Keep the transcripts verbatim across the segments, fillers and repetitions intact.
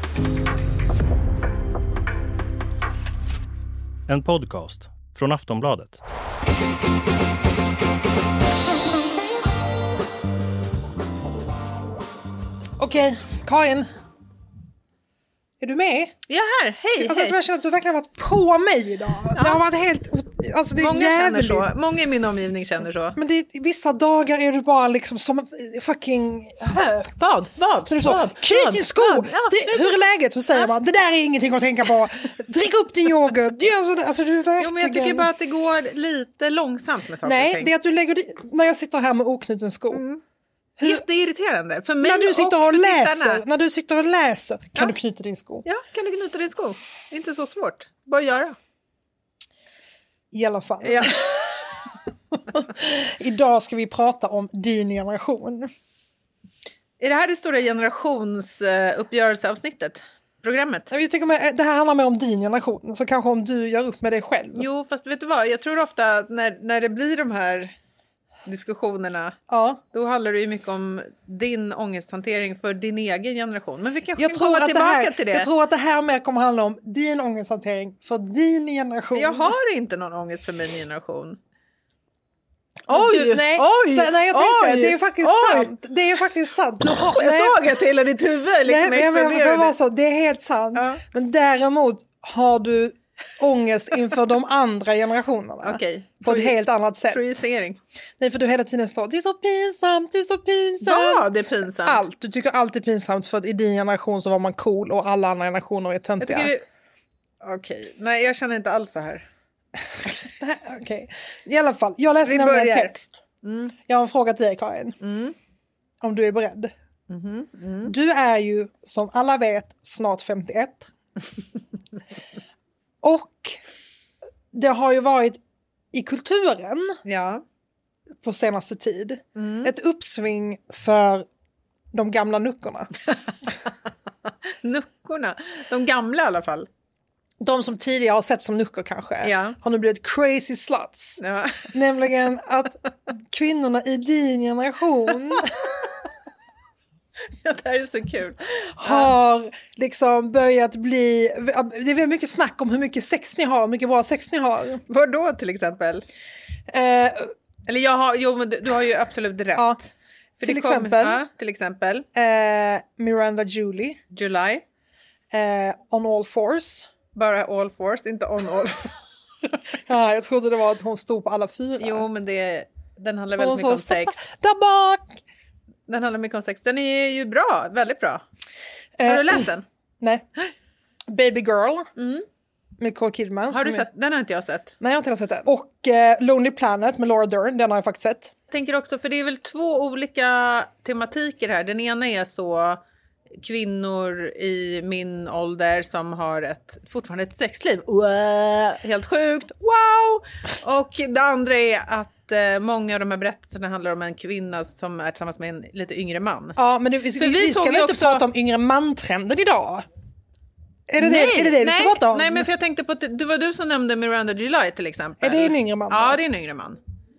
En podcast från Aftonbladet. Okej, Karin. Är du med? Jag är här, hej, alltså, hej. Jag känner att du verkligen har varit på mig idag. Ja. Det har varit helt... Alltså, det är många jävligt. känner så. Många i min omgivning känner så. Men det är, vissa dagar är du bara liksom som fucking hö. Vad? Vad? Så du så, vad? knyt din sko! Vad? Ja, det, hur är läget? Så säger man, det där är ingenting att tänka på. Drick upp din yoghurt. Gör sådär. Alltså, du är verkligen... Jo, men jag tycker bara att det går lite långsamt med saker och Nej, ting. det är att du lägger... När jag sitter här med oknuten sko. Mm. Hur... Jätteirriterande. För mig när du sitter och, och läser, när du sitter och läser, kan ja. du knyta din sko? Ja, kan du knyta din sko? Det är inte så svårt. Bara göra. I alla fall. Ja. Idag ska vi prata om din generation. Är det här det stora generationsuppgörelseavsnittet? Programmet? Jag tycker med, det här handlar mer om din generation. Så kanske om du gör upp med dig själv. Jo, fast vet du vad? Jag tror ofta att när, när det blir de här diskussionerna, ja. då handlar det ju mycket om din ångesthantering för din egen generation. Men vi kanske jag kan tror komma att tillbaka det här, till det. Jag tror att det här mer kommer handla om din ångesthantering för din generation. Jag har inte någon ångest för min generation. Oj, du, nej, oj, så, nej, jag tänkte, oj, det är faktiskt oj. sant. Det är faktiskt sant. Du har, jag såg att hela ditt huvud liksom nej, men, men, men, alltså, det är helt sant. Ja. Men däremot har du ångest inför de andra generationerna. Okay. På ett helt annat sätt. Projicering. Nej, för du hela tiden så, det är så pinsamt, det är så pinsamt. Ja, det är pinsamt. Allt, du tycker allt är pinsamt för att i din generation så var man cool och alla andra generationer är töntiga. Det... Okej, okay. Nej, jag känner inte alls så här. Nej, okej. Okay. I alla fall, jag läser nämligen en text. Mm. Jag har en fråga till dig, Karin. Mm. Om du är beredd. Mm. Mm. Du är ju, som alla vet, snart femtioett. Och det har ju varit i kulturen ja. på senaste tid mm. ett uppsving för de gamla nuckorna. Nuckorna? De gamla i alla fall. De som tidigare har sett som nuckor kanske ja. har nu blivit crazy sluts. Ja. Nämligen att kvinnorna i din generation ja, det här är så kul. har liksom börjat bli... Det är väldigt mycket snack om hur mycket sex ni har, hur mycket bra sex ni har. Vad då till exempel? Eh, Eller jag har, jo, men du, du har ju absolut rätt. Ja, För till, kom, exempel, ja, till exempel. Eh, Miranda Julie. July. Eh, on all fours. Bara all fours, inte on all. Ja, jag trodde det var att hon stod på alla fyra. Jo, men det, den handlar väldigt mycket om sex. Där bak! Den handlar mycket om sex. Den är ju bra, väldigt bra. Har Eh, du läst den? Nej. Baby Girl. Mm. Med Nicole Kidman. Har du är... sett? Den har inte jag sett. Nej, jag har inte sett den. Och eh, Lonely Planet med Laura Dern, den har jag faktiskt sett. Jag tänker också, för det är väl två olika tematiker här. Den ena är så kvinnor i min ålder som har ett, fortfarande ett sexliv. Wow, helt sjukt. Wow! Och det andra är att eh, många av de här berättelserna handlar om en kvinna som är tillsammans med en lite yngre man. Ja, men det, vi, vi, vi, vi ska väl inte också... prata om yngre man-trenden idag? Är det nej, det, är det, det vi nej, ska prata om? Nej, men för jag tänkte på att det var du som nämnde Miranda July till exempel. Är det en yngre man? Ja, det är en yngre man.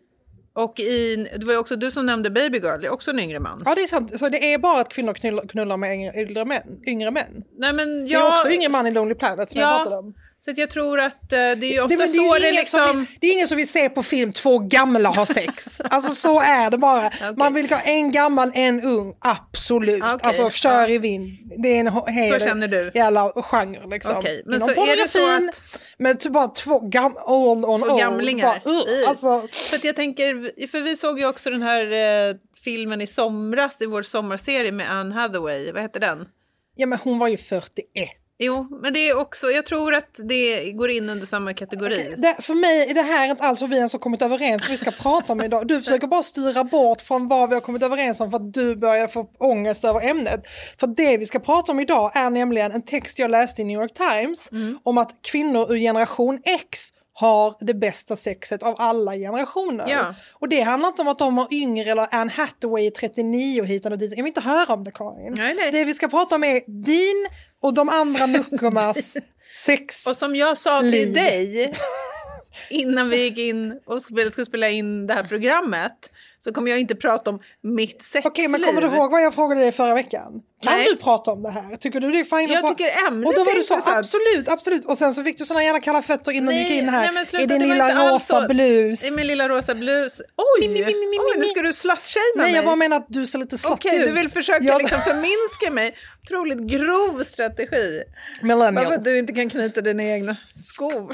Och i, det var ju också du som nämnde Baby Girl, det är också en yngre man. Ja, det är sant. Så det är bara att kvinnor knullar, knullar med yngre, yngre män? Yngre män. Nej, men jag... Det är också yngre man i Lonely Planet som ja, jag pratade om. Så att jag tror att uh, det är ju ofta det, så det, det är liksom... vi, det är ingen som vill se på film två gamla ha sex. Alltså så är det bara. Okay. Man vill ha en gammal, en ung. Absolut. Okay. Alltså kör i vind. Det är en hel så känner du. jävla genre liksom. Okay. Men inom så är det så att... Men typ bara två gam old on två old. gamlingar. Bara, uh, alltså... För att jag tänker, för vi såg ju också den här eh, filmen i somras i vår sommarserie med Anne Hathaway. Vad heter den? Ja, men hon var ju fyrtioett. Jo, men det är också, jag tror att det går in under samma kategori. Okay. Det, för mig är det här inte alls vad vi ens har kommit överens om vi ska prata om idag. Du försöker bara styra bort från vad vi har kommit överens om för att du börjar få ångest över ämnet. För det vi ska prata om idag är nämligen en text jag läste i New York Times mm. om att kvinnor ur generation X har det bästa sexet av alla generationer. Ja. Och det handlar inte om att de har yngre eller Anne Hathaway trettionio hit och dit. Jag vill inte höra om det, Karin. Nej, nej. Det vi ska prata om är din och de andra nuckornas sex. Och som jag sa till liv. dig innan vi gick in och skulle spela in det här programmet, så kommer jag inte prata om mitt sexliv. Okej, men kommer du ihåg vad jag frågade dig förra veckan? Kan Nej. du prata om det här? Tycker du det är fint? Jag att tycker ämnet Och då var är du så, intressant. absolut, absolut. Och sen så fick du såna jävla kalla fötter innan du gick in här. Nej, men sluta, I din det var lilla inte alls rosa så. blus. I min lilla rosa blus. Oj, Mi, mi, mi, mi, mi, Oj nu mi. ska du slutshamea mig. Nej, jag bara menar att du ser lite slattig Okej, ut. du vill försöka Jag- liksom förminska mig. Otroligt grov strategi. Millennial. Varför att du inte kan knyta dina egna skor.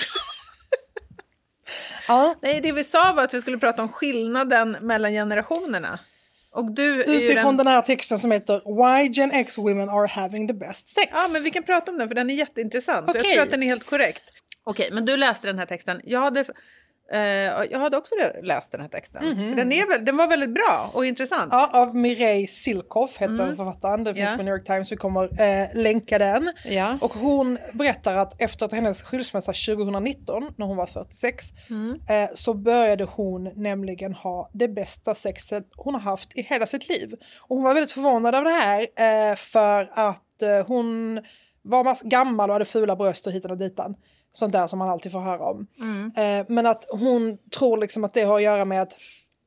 Ja. Nej, det vi sa var att vi skulle prata om skillnaden mellan generationerna. Och du är ju Utifrån den... den här texten som heter Why Gen X Women Are Having the Best Sex. Ja, men vi kan prata om den för den är jätteintressant. Okej. Jag tror att den är helt korrekt. Okej, men du läste den här texten. Jag hade, eh, jag hade också läst den här texten. Mhm. För den, är väl, den var väldigt bra och intressant. Ja, av Mireille Silkoff heter Mm. författaren. Den finns Ja. på New York Times. Vi kommer eh, länka den. Ja. Och hon berättar att efter att hennes skilsmässa tjugonitton, när hon var fyrtiosex, Mm. eh, så började hon nämligen ha det bästa sexet hon har haft i hela sitt liv. Och hon var väldigt förvånad över det här eh, för att eh, hon var mass- gammal och hade fula bröst och hitan och ditan. Sånt där som man alltid får höra om. Mm. Eh, men att hon tror liksom att det har att göra med att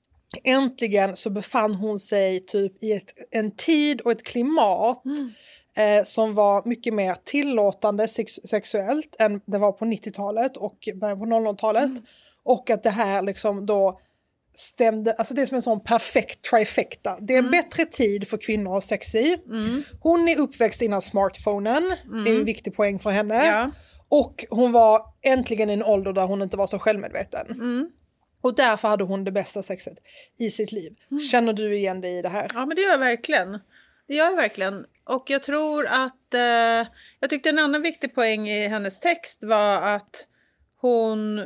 äntligen så befann hon sig typ i ett, en tid och ett klimat Mm. eh, som var mycket mer tillåtande sex, sexuellt än det var på nittiotalet och början på noll noll-talet. Mm. Och att det här liksom då stämde, alltså det är som en sån perfekt trifecta. Det är en bättre tid för kvinnor att ha sex i. Mm. Hon är uppväxt innan smartphonen, det är en viktig poäng för henne. Ja. Och hon var äntligen i en ålder där hon inte var så självmedveten. Mm. Och därför hade hon det bästa sexet i sitt liv. Känner du igen dig i det här? Ja, men det gör jag verkligen. Det gör jag verkligen. Och jag tror att... Eh, jag tyckte en annan viktig poäng i hennes text var att hon...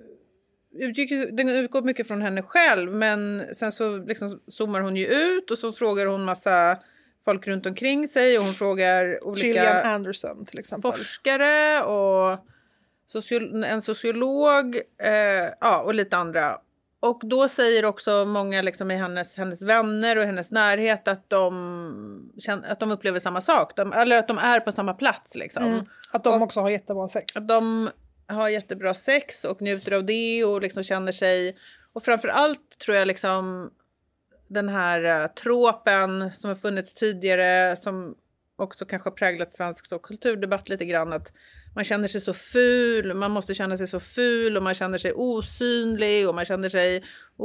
Utgick, den utgår mycket från henne själv, men sen så liksom zoomar hon ju ut och så frågar hon massa folk runt omkring sig och hon frågar olika Gillian Anderson till exempel. forskare och social, en sociolog eh, ja, och lite andra. Och då säger också många liksom i hennes, hennes vänner och hennes närhet att de, känner, att de upplever samma sak. De, eller att de är på samma plats. Liksom. Mm. Att de Och- också har jättebra sex. Att de har jättebra sex och njuter av det och liksom känner sig... Och framförallt tror jag liksom den här uh, tråpen som har funnits tidigare som också kanske har präglat svensk så, kulturdebatt lite grann. Att man känner sig så ful, man måste känna sig så ful och man känner sig osynlig och man känner sig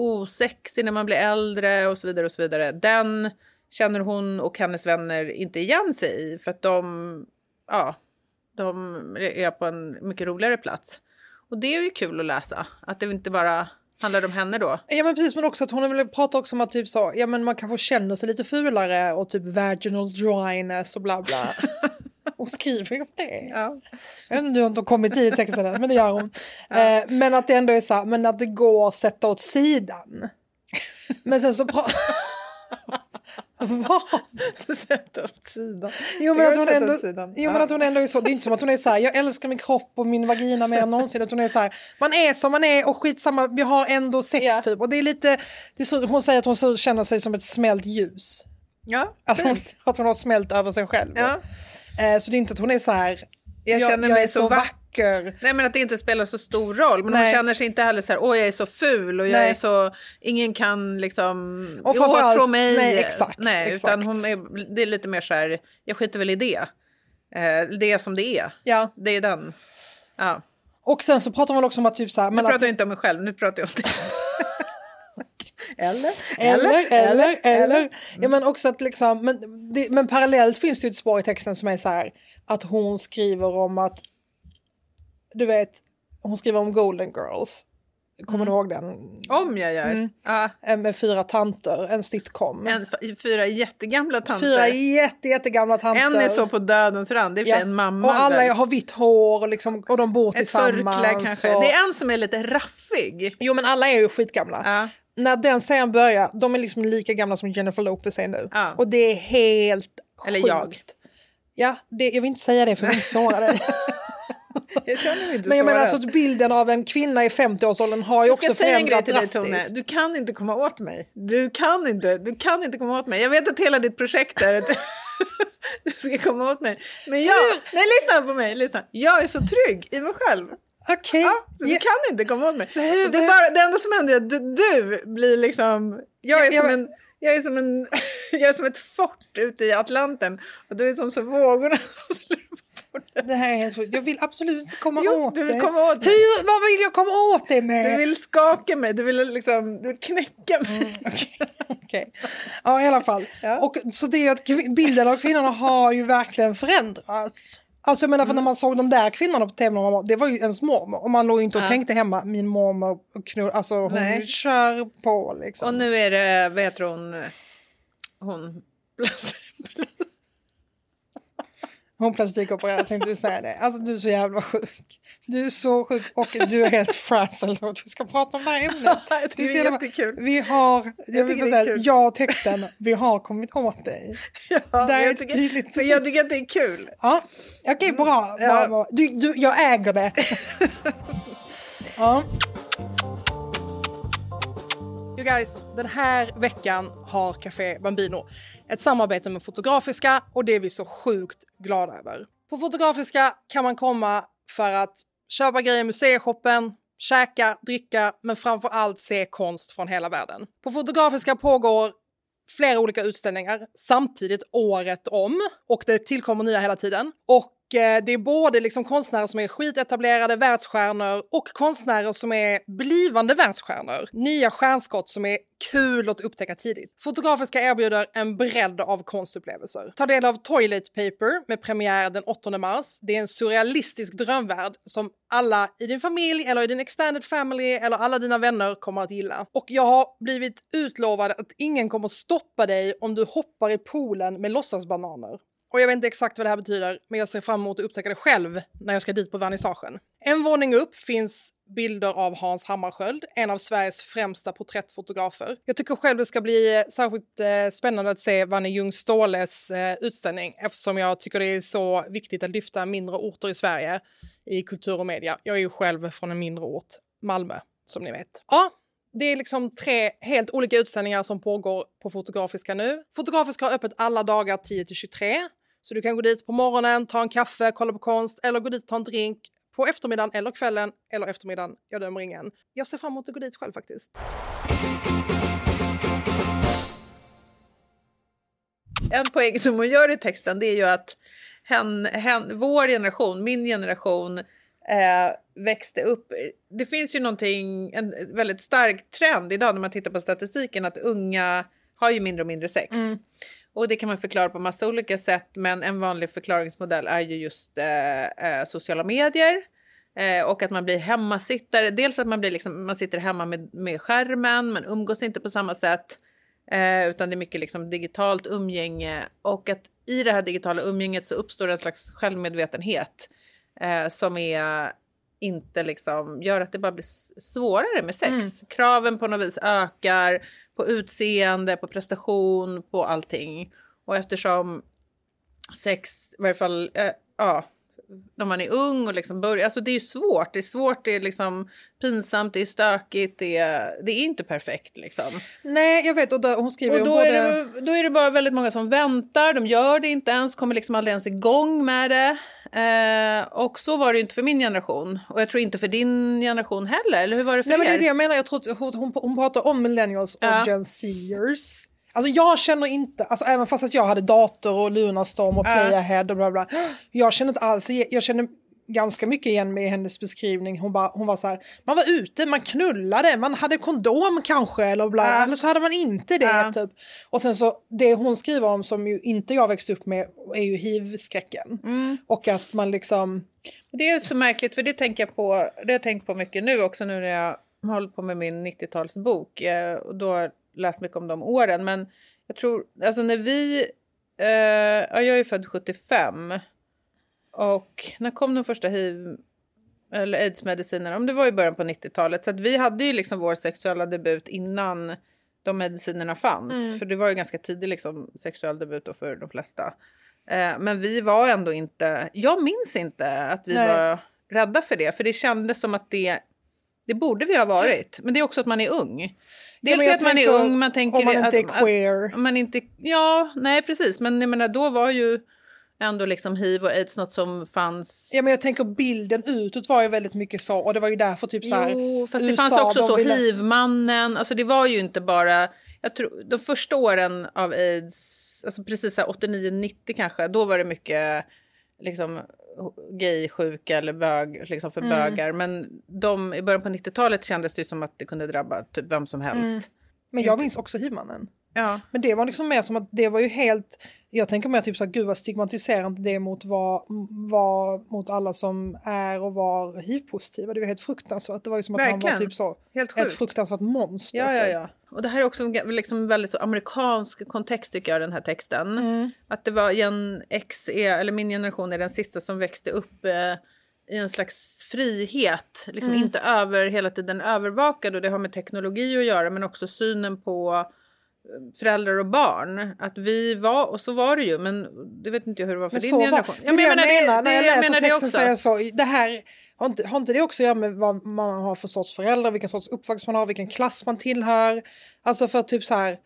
osexig när man blir äldre och så vidare och så vidare. Den känner hon och hennes vänner inte igen sig i för att de... ja. De är på en mycket roligare plats. Och det är ju kul att läsa. Att det inte bara handlar om henne då. Ja men precis, men också att hon vill prata också om att typ så, ja men man kanske känner sig lite fulare och typ vaginal dryness och bla bla. Och skriver ju om det. Ja. Jag vet inte om hon kommit tid i texten än, men det gör hon. Eh, men att det ändå är så här, men att det går att sätta åt sidan. Men sen så pratar... Vad? Sätta åt sidan. Jo men, Jag att hon, sätta ändå, åt sidan. jo men att hon ändå är så, det är inte som att hon är så här, jag älskar min kropp och min vagina mer än någonsin, att hon är så här, man är som man är och skitsamma, vi har ändå sex Ja. typ. Och det är lite, det är så, hon säger att hon så, känner sig som ett smält ljus. Ja, Att hon, att hon har smält över sig själv. ja. Eh, så det är inte att hon är så här, Jag känner mig är så vacker. vacker. Nej men att det inte spelar så stor roll. Men Nej. hon känner sig inte heller så här, åh jag är så ful och jag Nej. är så, ingen kan liksom Och framförallt- åtrå mig. nej, exakt, Nej, exakt. utan hon är, det är lite mer så här, jag skiter väl i det. Eh, det är som det är. Ja. Det är den. Ja. Och sen så pratar man också om att typ så här, Nu men pratar att, jag inte om mig själv, nu pratar jag om det. Eller? eller, eller, eller. Ja, men också att liksom, men, det, men parallellt finns det ju ett spår i texten som är så här, att hon skriver om att, du vet, hon skriver om Golden Girls. Kommer du ihåg den? Om jag gör. Mm. Ja. Eh, Med fyra tanter, en sitcom. En, f- fyra jättegamla tanter. Fyra jätte, jättegamla tanter. En är så på dödens rand, det är för sig en mamma. Och alla där. har vitt hår och, liksom, och de bor Ett tillsammans. förkläde kanske. Och... Det är en som är lite raffig. Jo men alla är ju skitgamla. Ja. När den serien börjar, de är liksom lika gamla som Jennifer Lopez är nu. Ja. Och det är helt Eller sjukt. jag. Ja, det, jag vill inte säga det för jag vill inte såra dig. Jag känner mig inte Men jag menar sårad. alltså att bilden av en kvinna i femtio-årsåldern har ju Jag också ska säga en grej förändrat till dig drastiskt. Tone. Du kan inte komma åt mig. Du kan inte, du kan inte komma åt mig. Jag vet att hela ditt projekt är att du ska komma åt mig. Men jag, nej lyssna på mig, lyssna. Jag är så trygg i mig själv. Okej. Ja, så du Ja. kan inte komma åt mig. Nej, Och det, är bara, det enda som händer är att du, du blir liksom... Jag är Ja, som jag- en... Jag är som, en, jag är som ett fort ute i Atlanten och du är som så vågorna. Det här är helt sjukt. Jag vill absolut inte komma Jo, åt du vill det. komma åt mig. Hur, vad vill jag komma åt det med? Du vill skaka mig, du vill liksom du vill knäcka mig. Mm, okej. Okej. Ja, i alla fall. Ja. Och, så det är att kv- bilden av kvinnorna har ju verkligen förändrats. Alltså jag menar, för när man såg de där kvinnorna på tv, man var- det var ju ens mormor. Och man låg ju inte och Ja. tänkte hemma, min mormor och knull, alltså hon Nej. kör på liksom. Och nu är det, vad heter hon? Hon... Hon plastikopererad, tänkte du säga det. Alltså du är så jävla sjuk. Du är så sjuk och du är helt frazzled så att vi ska prata om det här ämnet. Jag tycker det är jättekul. Vi har, jag vill tycker bara det är säga, kul. jag och texten, vi har kommit åt dig. Ja, Där är jag ett tycker, tydligt för jag bevis. tycker att det är kul. Ja, okej, bra. Ja. bra, bra. Du, du, jag äger det. Ja. You guys, den här veckan har Café Bambino ett samarbete med Fotografiska och det är vi så sjukt glada över. På Fotografiska kan man komma för att köpa grejer i museishoppen, käka, dricka men framför allt se konst från hela världen. På Fotografiska pågår flera olika utställningar samtidigt året om och det tillkommer nya hela tiden. Och eh, det är både liksom konstnärer som är skitetablerade världsstjärnor och konstnärer som är blivande världsstjärnor. Nya stjärnskott som är kul att upptäcka tidigt. Fotografiska erbjuder en bredd av konstupplevelser. Ta del av Toilet Paper med premiär den åttonde mars. Det är en surrealistisk drömvärld som alla i din familj eller i din extended family eller alla dina vänner kommer att gilla. Och jag har blivit utlovad att ingen kommer stoppa dig om du hoppar i poolen med låtsasbananer. Och jag vet inte exakt vad det här betyder, men jag ser fram emot att upptäcka det själv när jag ska dit på vernissagen. En våning upp finns bilder av Hans Hammarskjöld, en av Sveriges främsta porträttfotografer. Jag tycker själv det ska bli särskilt eh, spännande att se Vanne Ljung Ståhles eh, utställning eftersom jag tycker det är så viktigt att lyfta mindre orter i Sverige i kultur och media. Jag är ju själv från en mindre ort, Malmö, som ni vet. Ja. Det är liksom tre helt olika utställningar som pågår på Fotografiska nu. Fotografiska har öppet alla dagar tio till tjugotre. Så du kan gå dit på morgonen, ta en kaffe, kolla på konst eller gå dit och ta en drink på eftermiddagen eller kvällen eller eftermiddagen. Jag dömer ingen. Jag ser fram emot att gå dit själv faktiskt. En poäng som hon gör i texten det är ju att hen, hen, vår generation, min generation eh, växte upp. Det finns ju någonting, en väldigt stark trend idag när man tittar på statistiken att unga har ju mindre och mindre sex. Mm. Och det kan man förklara på massa olika sätt men en vanlig förklaringsmodell är ju just eh, eh, sociala medier. Eh, och att man blir hemmasittare. Dels att man blir liksom, man sitter hemma med, med skärmen, man umgås inte på samma sätt. Eh, utan det är mycket liksom digitalt umgänge. Och att i det här digitala umgänget så uppstår en slags självmedvetenhet. Eh, som är inte liksom, gör att det bara blir svårare med sex. Mm. Kraven på något vis ökar. På utseende, på prestation, på allting. Och eftersom sex, i varje fall, äh, ja, när man är ung och liksom börjar, alltså det är ju svårt. Det är svårt, det är liksom pinsamt, det är stökigt, det är, det är inte perfekt liksom. Nej, jag vet, och då, hon skriver och då, både... är det, då är det bara väldigt många som väntar, de gör det inte ens, kommer liksom aldrig ens igång med det. Eh, och så var det ju inte för min generation. Och jag tror inte för din generation heller, eller hur var det för Nej, er? men det är det jag menar, jag tror att hon, hon, hon pratar om millennials och ja. Gen Zers. Alltså jag känner inte, alltså även fast att jag hade dator och Lunarstorm och Playahead och bla bla. Jag känner inte alls, jag känner ganska mycket igen med hennes beskrivning. Hon, bara, hon var så här, man var ute, man knullade, man hade kondom kanske eller bla, ja. Eller så hade man inte det ja. Typ. Och sen så, det hon skriver om som ju inte jag växt upp med är ju hiv-skräcken. Mm. Och att man liksom... Det är så märkligt, för det tänker jag på, det har jag tänkt på mycket nu också nu när jag håller på med min nittiotalsbok. Och då har jag läst mycket om de åren. Men jag tror, alltså när vi, eh, ja, jag är född sjuttiofem. Och när kom de första hiv eller aids-medicinerna? Om det var i början på nittiotalet. Så att vi hade ju liksom vår sexuella debut innan de medicinerna fanns. Mm. För det var ju ganska tidig liksom sexuell debut då för de flesta. Eh, men vi var ändå inte, jag minns inte att vi Nej. var rädda för det. För det kändes som att det, det borde vi ha varit. Men det är också att man är ung. Dels ja, att man är ung, man tänker om man inte att, är queer. Att, man inte, ja, nej precis. Men jag menar, då var ju ändå liksom hiv och aids något som fanns. Ja, men jag tänker bilden utåt var ju väldigt mycket så, och det var ju därför typ så här. Jo, fast det U S A, fanns också så ville... hiv-mannen, alltså det var ju inte bara, jag tror de första åren av aids, alltså precis så här åttionio nittio kanske, då var det mycket liksom gaysjuka eller bög liksom för mm. bögar, men de i början på nittiotalet kändes det som att det kunde drabba typ vem som helst. Mm. Men jag minns också hiv-mannen. Ja. Men det var liksom mer som att det var ju helt, jag tänker mer typ så här, gud vad stigmatiserande det mot var, var mot alla som är och var hiv-positiva. Det var helt fruktansvärt. Det var ju som att Verkligen. han var typ så helt ett fruktansvärt monster. Ja, ja, ja. Och det här är också liksom väldigt så amerikansk kontext tycker jag, den här texten. Mm. Att det var Gen X, är, eller min generation är den sista som växte upp eh, i en slags frihet. Liksom mm. inte över, hela tiden övervakad, och det har med teknologi att göra, men också synen på föräldrar och barn, att vi var, och så var det ju, men det vet inte jag hur det var för men din så generation. Var, ja, men jag, jag menar, menar, det, när jag, jag läser texten det så är jag så, det här, har inte, har inte det också att göra med vad man har för sorts föräldrar, vilken sorts uppväxt man har, vilken klass man tillhör, alltså för typ så här.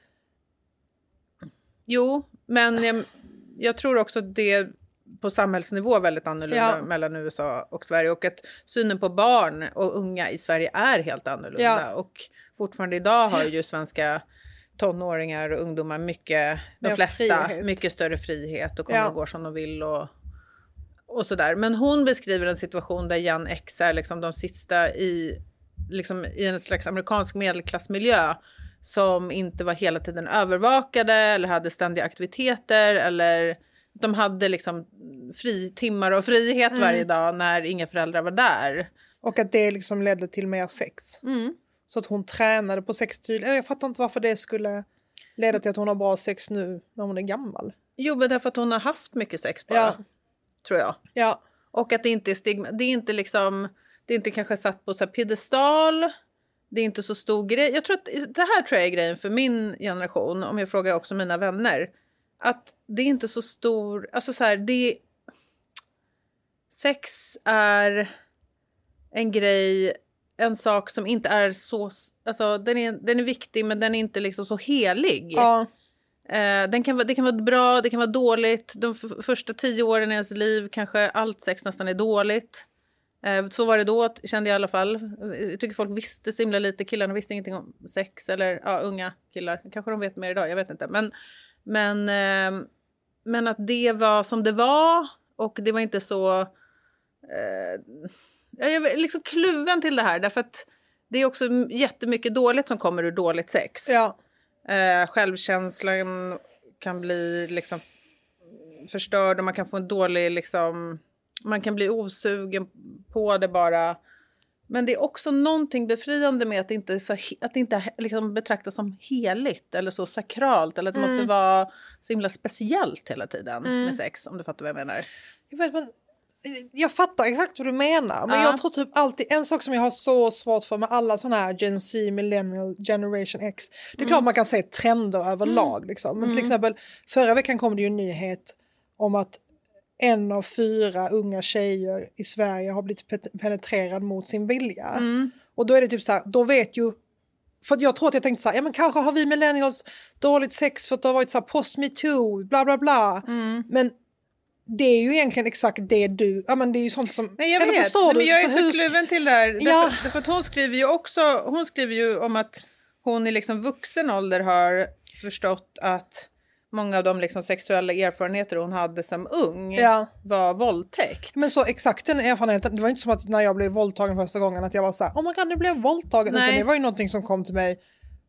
Jo, men jag, jag tror också att det på samhällsnivå väldigt annorlunda ja. mellan U S A och Sverige, och att synen på barn och unga i Sverige är helt annorlunda, ja. och fortfarande idag har ju svenska tonåringar och ungdomar mycket, de ja, flesta, frihet. mycket större frihet och kommer ja. och går som de vill och, och sådär. Men hon beskriver en situation där Gen X är liksom de sista i, liksom i en slags amerikansk medelklassmiljö som inte var hela tiden övervakade eller hade ständiga aktiviteter, eller de hade liksom fri, timmar och frihet mm. varje dag när inga föräldrar var där. Och att det liksom ledde till mer sex. Mm. Så att hon tränade på sex tydligt. Jag fattar inte varför det skulle leda till att hon har bra sex nu när hon är gammal. Jo, men därför att hon har haft mycket sex bara. Ja. Tror jag. Ja. Och att det inte är stigma. Det är inte liksom, det är inte kanske satt på så här piedestal. Det är inte så stor grej. Jag tror att det här tror jag är grejen för min generation. Om jag frågar också mina vänner. Att det är inte så stor, alltså så här, det sex är en grej, en sak som inte är så, alltså den är, den är viktig, men den är inte liksom så helig. Ja. Eh, den kan, det kan vara bra, det kan vara dåligt. De f- första tio åren i ens liv kanske allt sex nästan är dåligt. Eh, så var det då, kände jag i alla fall. Jag tycker folk visste så himla lite. Killarna visste ingenting om sex, eller ja, unga killar. Kanske de vet mer idag, jag vet inte. Men, men, eh, men att det var som det var, och det var inte så... Eh, jag är liksom kluven till det här, därför att det är också jättemycket dåligt som kommer ur dåligt sex. Ja. Eh, självkänslan kan bli liksom förstörd, och man kan få en dålig liksom, man kan bli osugen på det bara. Men det är också någonting befriande med att det inte, är så, att det inte liksom betraktas som heligt eller så sakralt, eller att det mm. måste vara så himla speciellt hela tiden mm. med sex, om du fattar vad jag menar. Jag vet, men jag fattar exakt vad du menar, men ja. jag tror typ alltid, en sak som jag har så svårt för med alla sådana här Gen Z, Millennial, Generation X, det är mm. klart man kan se trender överlag mm. liksom. Men till mm. exempel förra veckan kom det ju en nyhet om att en av fyra unga tjejer i Sverige har blivit penetrerad mot sin vilja. Mm. Och då är det typ så här, då vet ju, för jag tror att jag tänkte så här, ja men kanske har vi millennials dåligt sex för att det har varit så här post me too, bla bla bla. Mm. Men det är ju egentligen exakt det du... Ja, men det är ju sånt som... Nej, jag eller vet. Förstår Nej, du? men jag är så så hur... kluven till det här. Ja. Därför, därför att hon skriver ju också... Hon skriver ju om att hon i liksom vuxen ålder har förstått att många av de liksom sexuella erfarenheter hon hade som ung ja. var våldtäkt. Men så exakt den erfarenheten... Det var inte som att när jag blev våldtagen första gången att jag var så här, oh my god, nu blev jag våldtagen. Utan det var ju någonting som kom till mig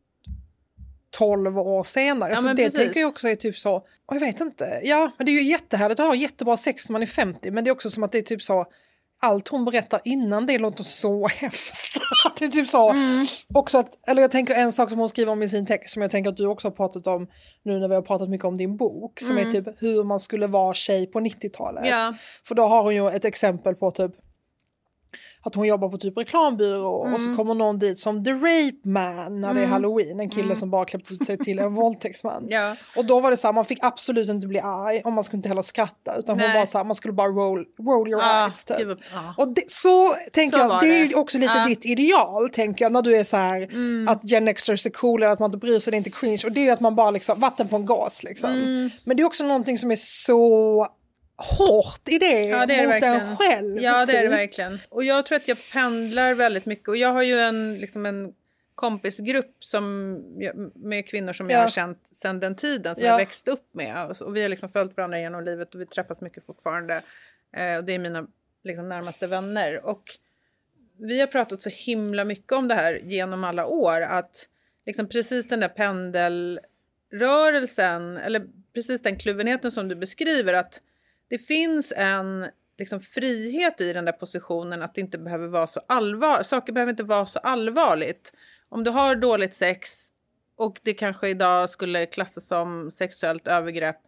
tolv år senare. Ja, så det precis. Tänker jag också är typ så, och jag vet inte, ja, men det är ju jättehärligt att ha jättebra sex när man är femtio, men det är också som att det är typ så, allt hon berättar innan det låter så hemskt. Det är typ så, mm. också att, eller jag tänker en sak som hon skriver om i sin text, som jag tänker att du också har pratat om nu när vi har pratat mycket om din bok, som mm. är typ hur man skulle vara tjej på nittiotalet. Ja. För då har hon ju ett exempel på typ att hon jobbar på typ reklambyrå mm. och så kommer någon dit som the rape man när mm. det är Halloween. En kille mm. som bara kläppt ut sig till en våldtäktsman. Ja. Och då var det så här, man fick absolut inte bli arg och man skulle inte heller skratta. Utan Nej. hon var så här, man skulle bara roll, roll your ah, eyes. Typ. Ah. Och det, så tänker så jag, det är ju också lite ah. ditt ideal, tänker jag, när du är så här mm. att Gen Xers är coolare, att man inte bryr sig, det är inte cringe. Och det är ju att man bara liksom, vatten på en gas liksom. Mm. Men det är också någonting som är så hårt i det, ja, det är mot det en själv. Ja, det är det typ. verkligen. Och jag tror att jag pendlar väldigt mycket. Och jag har ju en, liksom en kompisgrupp som, med kvinnor som Ja. jag har känt sedan den tiden. Som Ja. jag växt upp med. Och, så, och vi har liksom följt varandra genom livet. Och vi träffas mycket fortfarande. Eh, och det är mina liksom, närmaste vänner. Och vi har pratat så himla mycket om det här genom alla år. Att liksom precis den där pendelrörelsen. Eller precis den kluvenheten som du beskriver. Att det finns en liksom frihet i den där positionen att det inte behöver vara så allvarligt. Saker behöver inte vara så allvarligt. Om du har dåligt sex och det kanske idag skulle klassas som sexuellt övergrepp.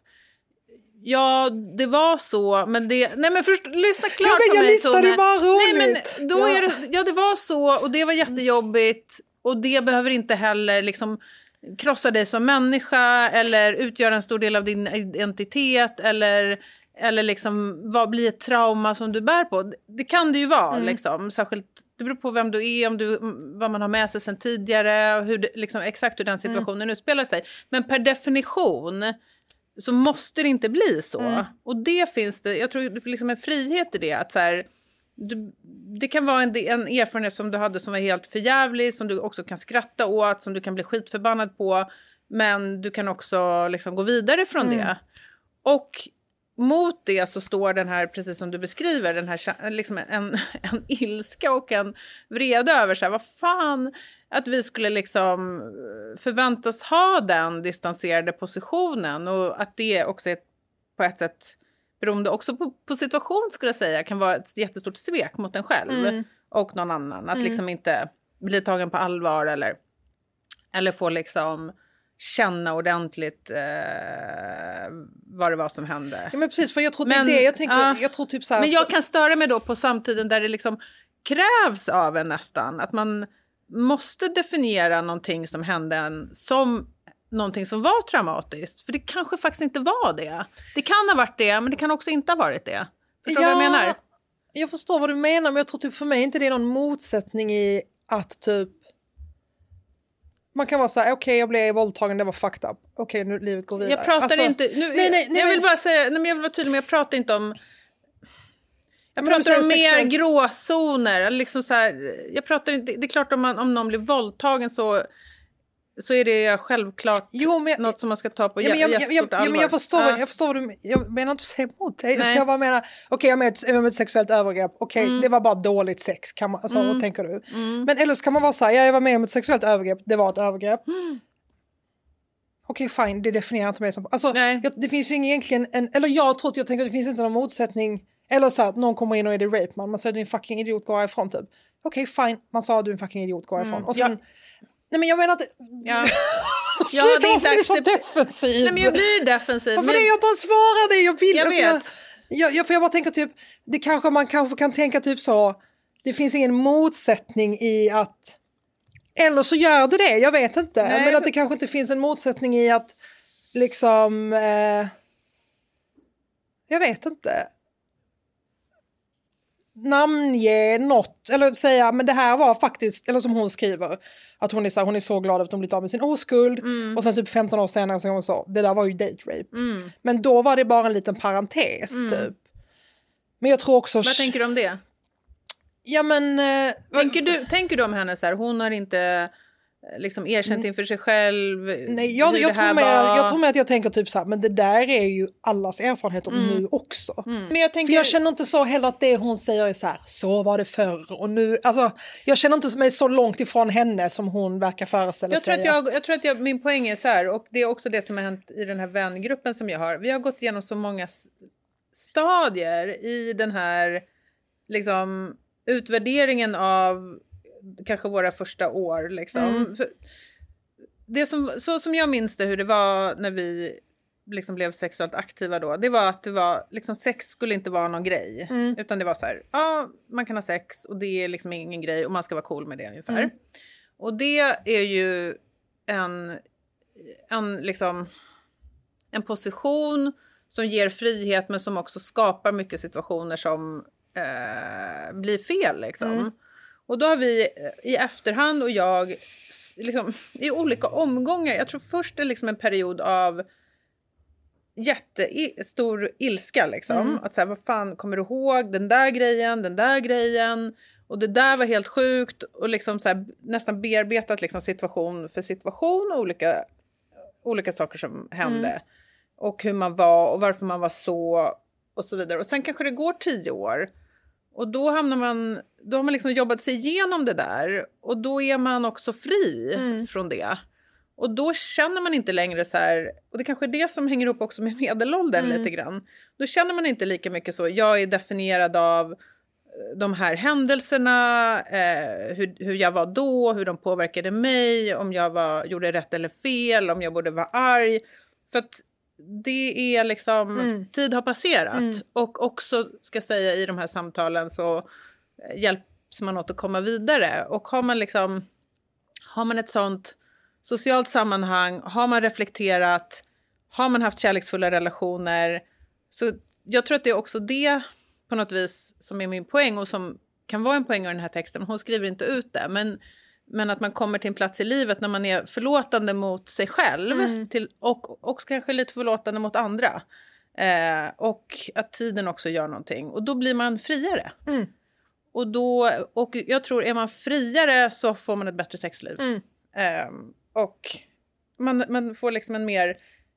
Ja, det var så, men det... Nej, men först, lyssna klart ja, men på jag mig, lyssnade, Tone. det var roligt. Nej, men då ja. är det... Ja, det var så och det var jättejobbigt. Och det behöver inte heller liksom krossa dig som människa eller utgöra en stor del av din identitet eller... Eller liksom vad blir ett trauma som du bär på. Det kan det ju vara mm. liksom. Särskilt, det beror på vem du är, om du, vad man har med sig sedan tidigare. Hur det, liksom, exakt hur den situationen mm. utspelar sig. Men per definition så måste det inte bli så. Mm. Och det finns det, jag tror det finns liksom en frihet i det. Att så här, du, det kan vara en, en erfarenhet som du hade som var helt förjävlig. Som du också kan skratta åt. Som du kan bli skitförbannad på. Men du kan också liksom gå vidare från mm. det. Och mot det så står den här, precis som du beskriver, den här liksom en, en ilska och en vrede över så här, vad fan att vi skulle liksom förväntas ha den distanserade positionen och att det också är på ett sätt, beroende också på, på situation skulle jag säga, kan vara ett jättestort svek mot en själv mm. och någon annan. Att mm. liksom inte bli tagen på allvar eller, eller få liksom känna ordentligt eh, vad det var som hände. Ja, men precis, för jag tror men, det är det jag tänker, uh, jag tror typ så här, men jag för... kan störa mig då på samtiden där det liksom krävs av en nästan att man måste definiera någonting som hände en som någonting som var traumatiskt, för det kanske faktiskt inte var det. Det kan ha varit det, men det kan också inte ha varit det. Förstår du ja, vad jag menar? Jag förstår vad du menar, men jag tror typ för mig inte det är någon motsättning i att typ man kan vara så här, okej okay, jag blev våldtagen, det var fucked up. Okej, okay, nu livet går vidare. Jag pratar alltså, inte, nu, nej, nej, nej, jag vill men, bara säga, nej, men jag vill vara tydlig, men jag pratar inte om jag pratar om mer sexuell... gråzoner, liksom så här, jag pratar inte, det är klart om, man, om någon blir våldtagen så så är det självklart jo, men, något som man ska ta på ja, jag, jättestort jag, allvar. Ja, men jag förstår, ja. jag förstår vad du jag menar inte säga emot dig. Jag bara menar, okej okay, jag är med ett sexuellt övergrepp, okej okay, mm. det var bara dåligt sex, kan man, alltså, mm. vad tänker du? Mm. Men eller så kan man vara så här, ja, jag var med om ett sexuellt övergrepp, det var ett övergrepp. Mm. Okej, okay, fine, det definierar inte mig som... Alltså, jag, det finns ju egentligen en... Eller jag tror att jag tänker att det finns inte någon motsättning. Eller så här, att någon kommer in och är det rape man. Man säger du är en fucking idiot, gå härifrån typ. Okej, okay, fine. Man sa du är en fucking idiot, gå härifrån. Mm. Och sen... Ja. Nej, men jag menar att... Ja. Ja, det är inte accept... defensiv. Nej, men jag blir defensiv. Varför men... det? Jag bara svarar dig. Jag vill... Jag alltså, vet. Jag, jag, för jag bara tänker typ... Det kanske man kanske kan tänka typ så... Det finns ingen motsättning i att... Eller så gör det det, jag vet inte. Nej, men att det kanske inte finns en motsättning i att liksom... Eh, jag vet inte. Namnge något. Eller säga, men det här var faktiskt... Eller som hon skriver. Att hon är så, hon är så glad över att hon blivit av med sin oskuld. Mm. Och sen typ femton år senare så hon sa, det där var ju date rape. Mm. Men då var det bara en liten parentes mm. typ. Men jag tror också... Vad tänker du om det? Ja, men... Eh, tänker, du, tänker du om henne så här, hon har inte liksom erkänt mm. inför sig själv? Nej, jag, jag, tror med, jag tror med att jag tänker typ så här, men det där är ju allas erfarenheter mm. nu också. Mm. Men jag tänker, för jag känner inte så heller att det hon säger är så här, så var det förr och nu, alltså jag känner inte mig så långt ifrån henne som hon verkar föreställa jag tror sig. Att jag, jag tror att jag, min poäng är så här, och det är också det som har hänt i den här vängruppen som jag har. Vi har gått igenom så många stadier i den här liksom utvärderingen av kanske våra första år liksom. Mm. För det som, så som jag minns det hur det var när vi liksom blev sexuellt aktiva då, det var att det var liksom, sex skulle inte vara någon grej mm. utan det var så här, ja man kan ha sex och det är liksom ingen grej och man ska vara cool med det ungefär. Mm. Och det är ju en en liksom en position som ger frihet men som också skapar mycket situationer som eh, blir fel liksom. Mm. Och då har vi i efterhand och jag liksom, i olika omgångar, jag tror först är liksom en period av jättestor ilska liksom. Mm. Att så här, vad fan, kommer du ihåg den där grejen, den där grejen? Och det där var helt sjukt. Och liksom så här, nästan bearbetat liksom situation för situation. Och olika, olika saker som hände. Mm. Och hur man var och varför man var så. Och så vidare. Och sen kanske det går tio år. Och då hamnar man, då har man liksom jobbat sig igenom det där. Och då är man också fri mm. från det. Och då känner man inte längre så här, och det kanske är det som hänger upp också med medelåldern mm. lite grann. Då känner man inte lika mycket så, jag är definierad av de här händelserna, eh, hur, hur jag var då, hur de påverkade mig, om jag var, gjorde rätt eller fel, om jag borde vara arg. För att det är liksom, mm. tid har passerat. Mm. Och också, ska jag säga, i de här samtalen så hjälps man åt att komma vidare. Och har man liksom, har man ett sånt socialt sammanhang, har man reflekterat, har man haft kärleksfulla relationer, så jag tror att det är också det på något vis som är min poäng och som kan vara en poäng i den här texten. Hon skriver inte ut det, men, men att man kommer till en plats i livet när man är förlåtande mot sig själv mm. till, och också kanske lite förlåtande mot andra. Eh, och att tiden också gör någonting. Och då blir man friare. Mm. Och, då, och jag tror, är man friare så får man ett bättre sexliv. Mm. Eh, och man, man får liksom en mer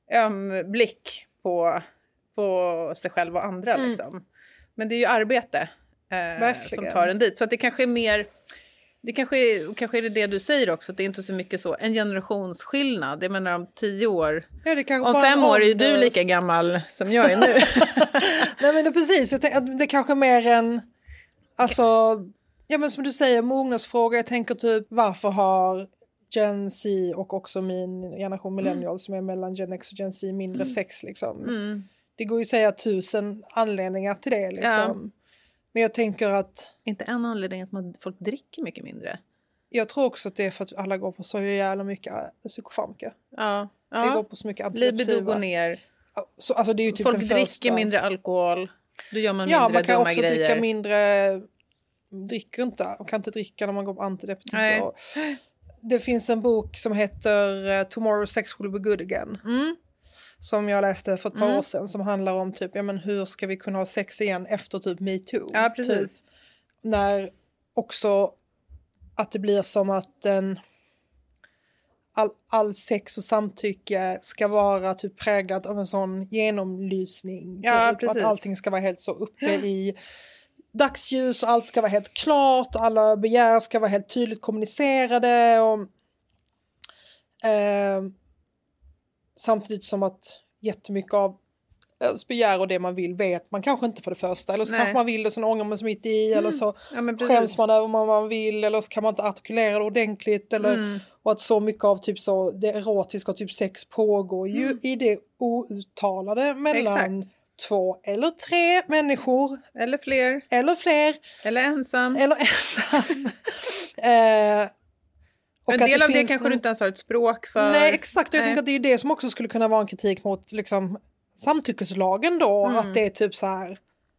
öm blick på, på sig själv och andra. Mm. Liksom. Men det är ju arbete eh, som tar en dit. Så att det kanske är mer, det kanske är, kanske är det det du säger också. Att det är inte så mycket så, en generationsskillnad. Jag menar om tio år, ja, om fem år är ju du lika gammal som jag är nu. Nej men det är precis, jag tänker att det kanske är mer en, alltså, ja men som du säger, mognadsfråga. Jag tänker typ, varför har Gen Z och också min generation millennials mm. som är mellan Gen X och Gen Z mindre mm. sex liksom. Mm. Det går ju att säga tusen anledningar till det liksom. Ja. Men jag tänker att... Inte en anledning att man, folk dricker mycket mindre. Jag tror också att det är för att alla går på så jävla mycket psykofarmaka. Ja. ja. Det går på så mycket antidepressiva. Libido går ner. Så, alltså det är ju typ folk den dricker första. mindre alkohol. Då gör man ja, mindre dumma grejer. Ja, man kan också grejer. dricka mindre... Dricker inte. Man kan inte dricka när man går på antidepressiva. Och... Det finns en bok som heter Tomorrow Sex Will Be Good Again. Mm. Som jag läste för ett par mm. år sedan. Som handlar om typ, ja men hur ska vi kunna ha sex igen efter typ MeToo? Ja, precis. Typ. När också att det blir som att en, all, all sex och samtycke ska vara typ präglat av en sån genomlysning. Ja, typ. precis. Att allting ska vara helt så uppe i dagsljus och allt ska vara helt klart. Och alla begär ska vara helt tydligt kommunicerade. Och, eh, samtidigt som att jättemycket av ens begär och det man vill vet man kanske inte för det första. Eller så Nej. kanske man vill det, så ångrar man sig mitt i. Mm. Eller så ja, skäms man över vad man vill. Eller så kan man inte artikulera det ordentligt. Eller, mm. Och att så mycket av typ så, det erotiska och typ sex pågår ju mm. i det outtalade mellan Exakt. två eller tre människor. Eller fler. Eller fler. Eller ensam. Eller ensam. eh, Och en del av det kanske någon... du inte ens har ett språk för. Nej, exakt. Jag tänker att det är det som också skulle kunna vara en kritik mot liksom, samtyckeslagen då. Mm. Att det är typ så här...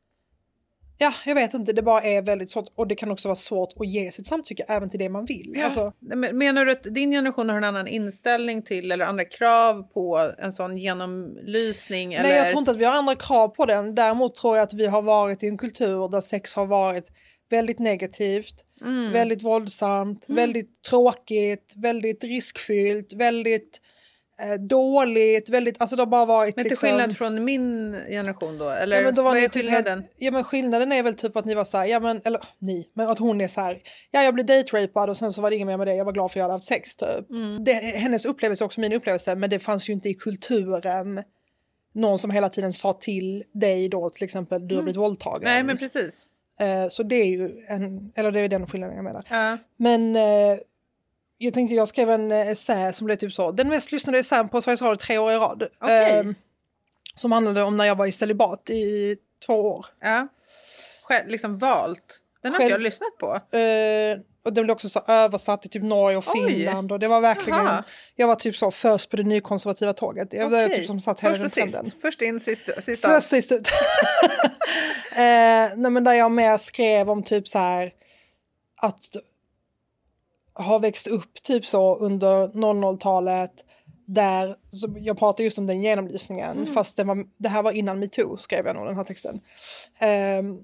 Ja, jag vet inte. Det bara är väldigt svårt. Och det kan också vara svårt att ge sitt samtycke även till det man vill. Ja. Alltså... Menar du att din generation har en annan inställning till eller andra krav på en sån genomlysning? Eller? Nej, jag tror inte att vi har andra krav på den. Däremot tror jag att vi har varit i en kultur där sex har varit väldigt negativt. Mm. Väldigt våldsamt, mm. väldigt tråkigt, väldigt riskfyllt, väldigt eh, dåligt, väldigt, alltså det har bara varit Men till liksom... skillnad från min generation då? Eller ja, men då var vad är typ skillnaden? Helt, ja men skillnaden är väl typ att ni var så här, ja men, eller ni, men att hon är så här, ja jag blev date-rapad och sen så var det inget mer med det, jag var glad för att jag hade haft sex typ. Mm. Det, hennes upplevelse är också min upplevelse, men det fanns ju inte i kulturen någon som hela tiden sa till dig då till exempel, du har blivit mm. våldtagen. Nej men precis. Så det är ju en, eller det är den skillnaden jag menar. Ja. Men eh, jag tänkte jag skrev en essä som blev typ så. Den mest lyssnade essän på Sveriges Radio tre år i rad. Okay. Eh, som handlade om när jag var i celibat i två år. Ja. Själv, liksom valt. Den har Själv, jag lyssnat på. Eh, och den blev också så översatt till typ Norge och Finland. Oj. Och det var verkligen, Aha. jag var typ så först på det nykonservativa tåget. Jag var okay. typ som satt hela den trenden. Först in, sist, sist Först sist ut. eh, nej men där jag mer skrev om typ så här att ha växt upp typ så under noll noll-talet Där, så jag pratar just om den genomlysningen, mm. fast det, var, det här var innan MeToo, skrev jag nog den här texten. Um,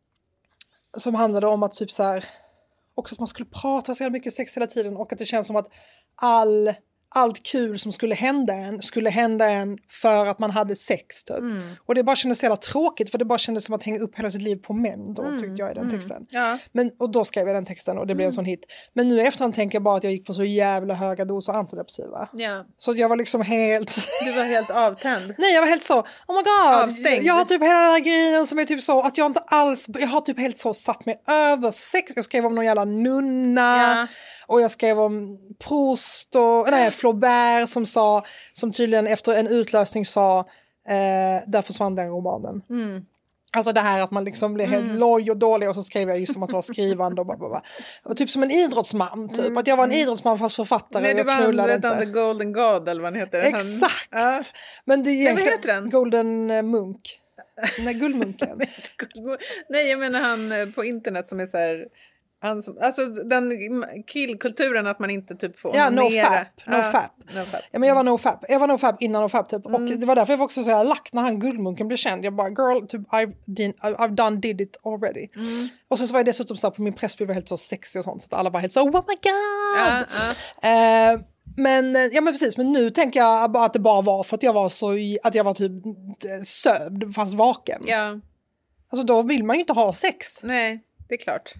som handlade om att typ så här, också att man skulle prata så mycket sex hela tiden och att det känns som att all... allt kul som skulle hända en skulle hända en för att man hade sex typ. Mm. Och det bara kändes så jävla tråkigt för det bara kändes som att hänga upp hela sitt liv på män då, mm. tyckte jag i den texten. Mm. Ja. Men, och då skrev jag den texten och det blev mm. en sån hit. Men nu efterhand tänker jag bara att jag gick på så jävla höga doser antidepressiva. Ja. Så jag var liksom helt... Du var helt avtänd. Nej, jag var helt så, oh my god. Avstängd. Jag har typ hela den här grejen som är typ så att jag inte alls, jag har typ helt så satt mig över sex. Jag skrev om någon jävla nunna. Ja. Och jag skrev om Proust och nej, Flaubert som sa, som tydligen efter en utlösning sa, eh, där försvann den romanen. Mm. Alltså det här att man liksom blir helt mm. loj och dålig och så skrev jag just om att vara skrivande och bara, bara. Och typ som en idrottsman typ, mm. att jag var en idrottsman fast författare. Nej, det var han, inte. The Golden God eller vad heter det? Exakt! Han, ja. Men det är egentligen vad heter den? Golden Munk. Nej, Guldmunken. Nej, jag menar han på internet som är så här... Han som, alltså den killkulturen att man inte typ får ja, no fap, no uh, fap. No fap. Ja, men jag var no fap. Jag var no fap innan no fap typ. Mm. Och det var därför jag var också så här lack när han Guldmunken blev känd. Jag bara girl, typ I've, did, I've done did it already. Mm. Och så, så var jag dessutom så här, på min pressbild var helt så sexig och sånt så att alla var helt så oh my god. Uh, uh. Uh, men ja men precis, men nu tänker jag bara att det bara var för att jag var så att jag var typ sövd fast vaken. Ja. Yeah. Alltså då vill man ju inte ha sex. Nej, det är klart.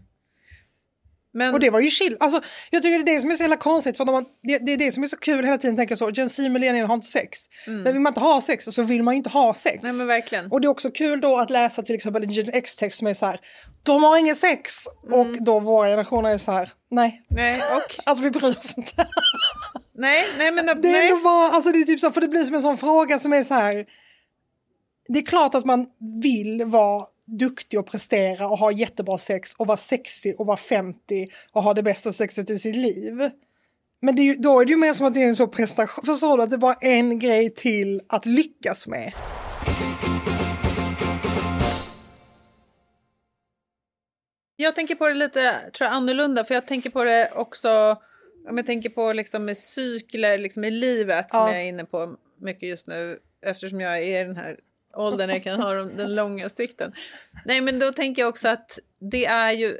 Men... Och det var ju chill. Alltså, jag tycker det är det som är så jävla konstigt. För man, det, det är det som är så kul hela tiden. Tänka så, Gen Z millennial har inte sex. Mm. Men vill man inte ha sex så vill man inte ha sex. Nej, men verkligen. Och det är också kul då att läsa till exempel en Gen X-text som är så här, de har ingen sex. Mm. Och då våra generationer är så här, nej. Nej, och? Alltså vi bryr oss inte. nej, nej men... Det är nej. ändå bara, alltså det är typ så, för det blir som en sån fråga som är så här. Det är klart att man vill vara duktig och prestera och ha jättebra sex och vara sexig och vara femtio och ha det bästa sexet i sitt liv. Men det är ju, då är det ju mer som att det är en så prestation. Förstår du att det är bara en grej till att lyckas med? Jag tänker på det lite tror jag, annorlunda för jag tänker på det också om jag tänker på liksom med cykler liksom i livet ja. Som jag är inne på mycket just nu eftersom jag är den här åldern jag kan ha den långa sikten. Nej, men då tänker jag också att det är ju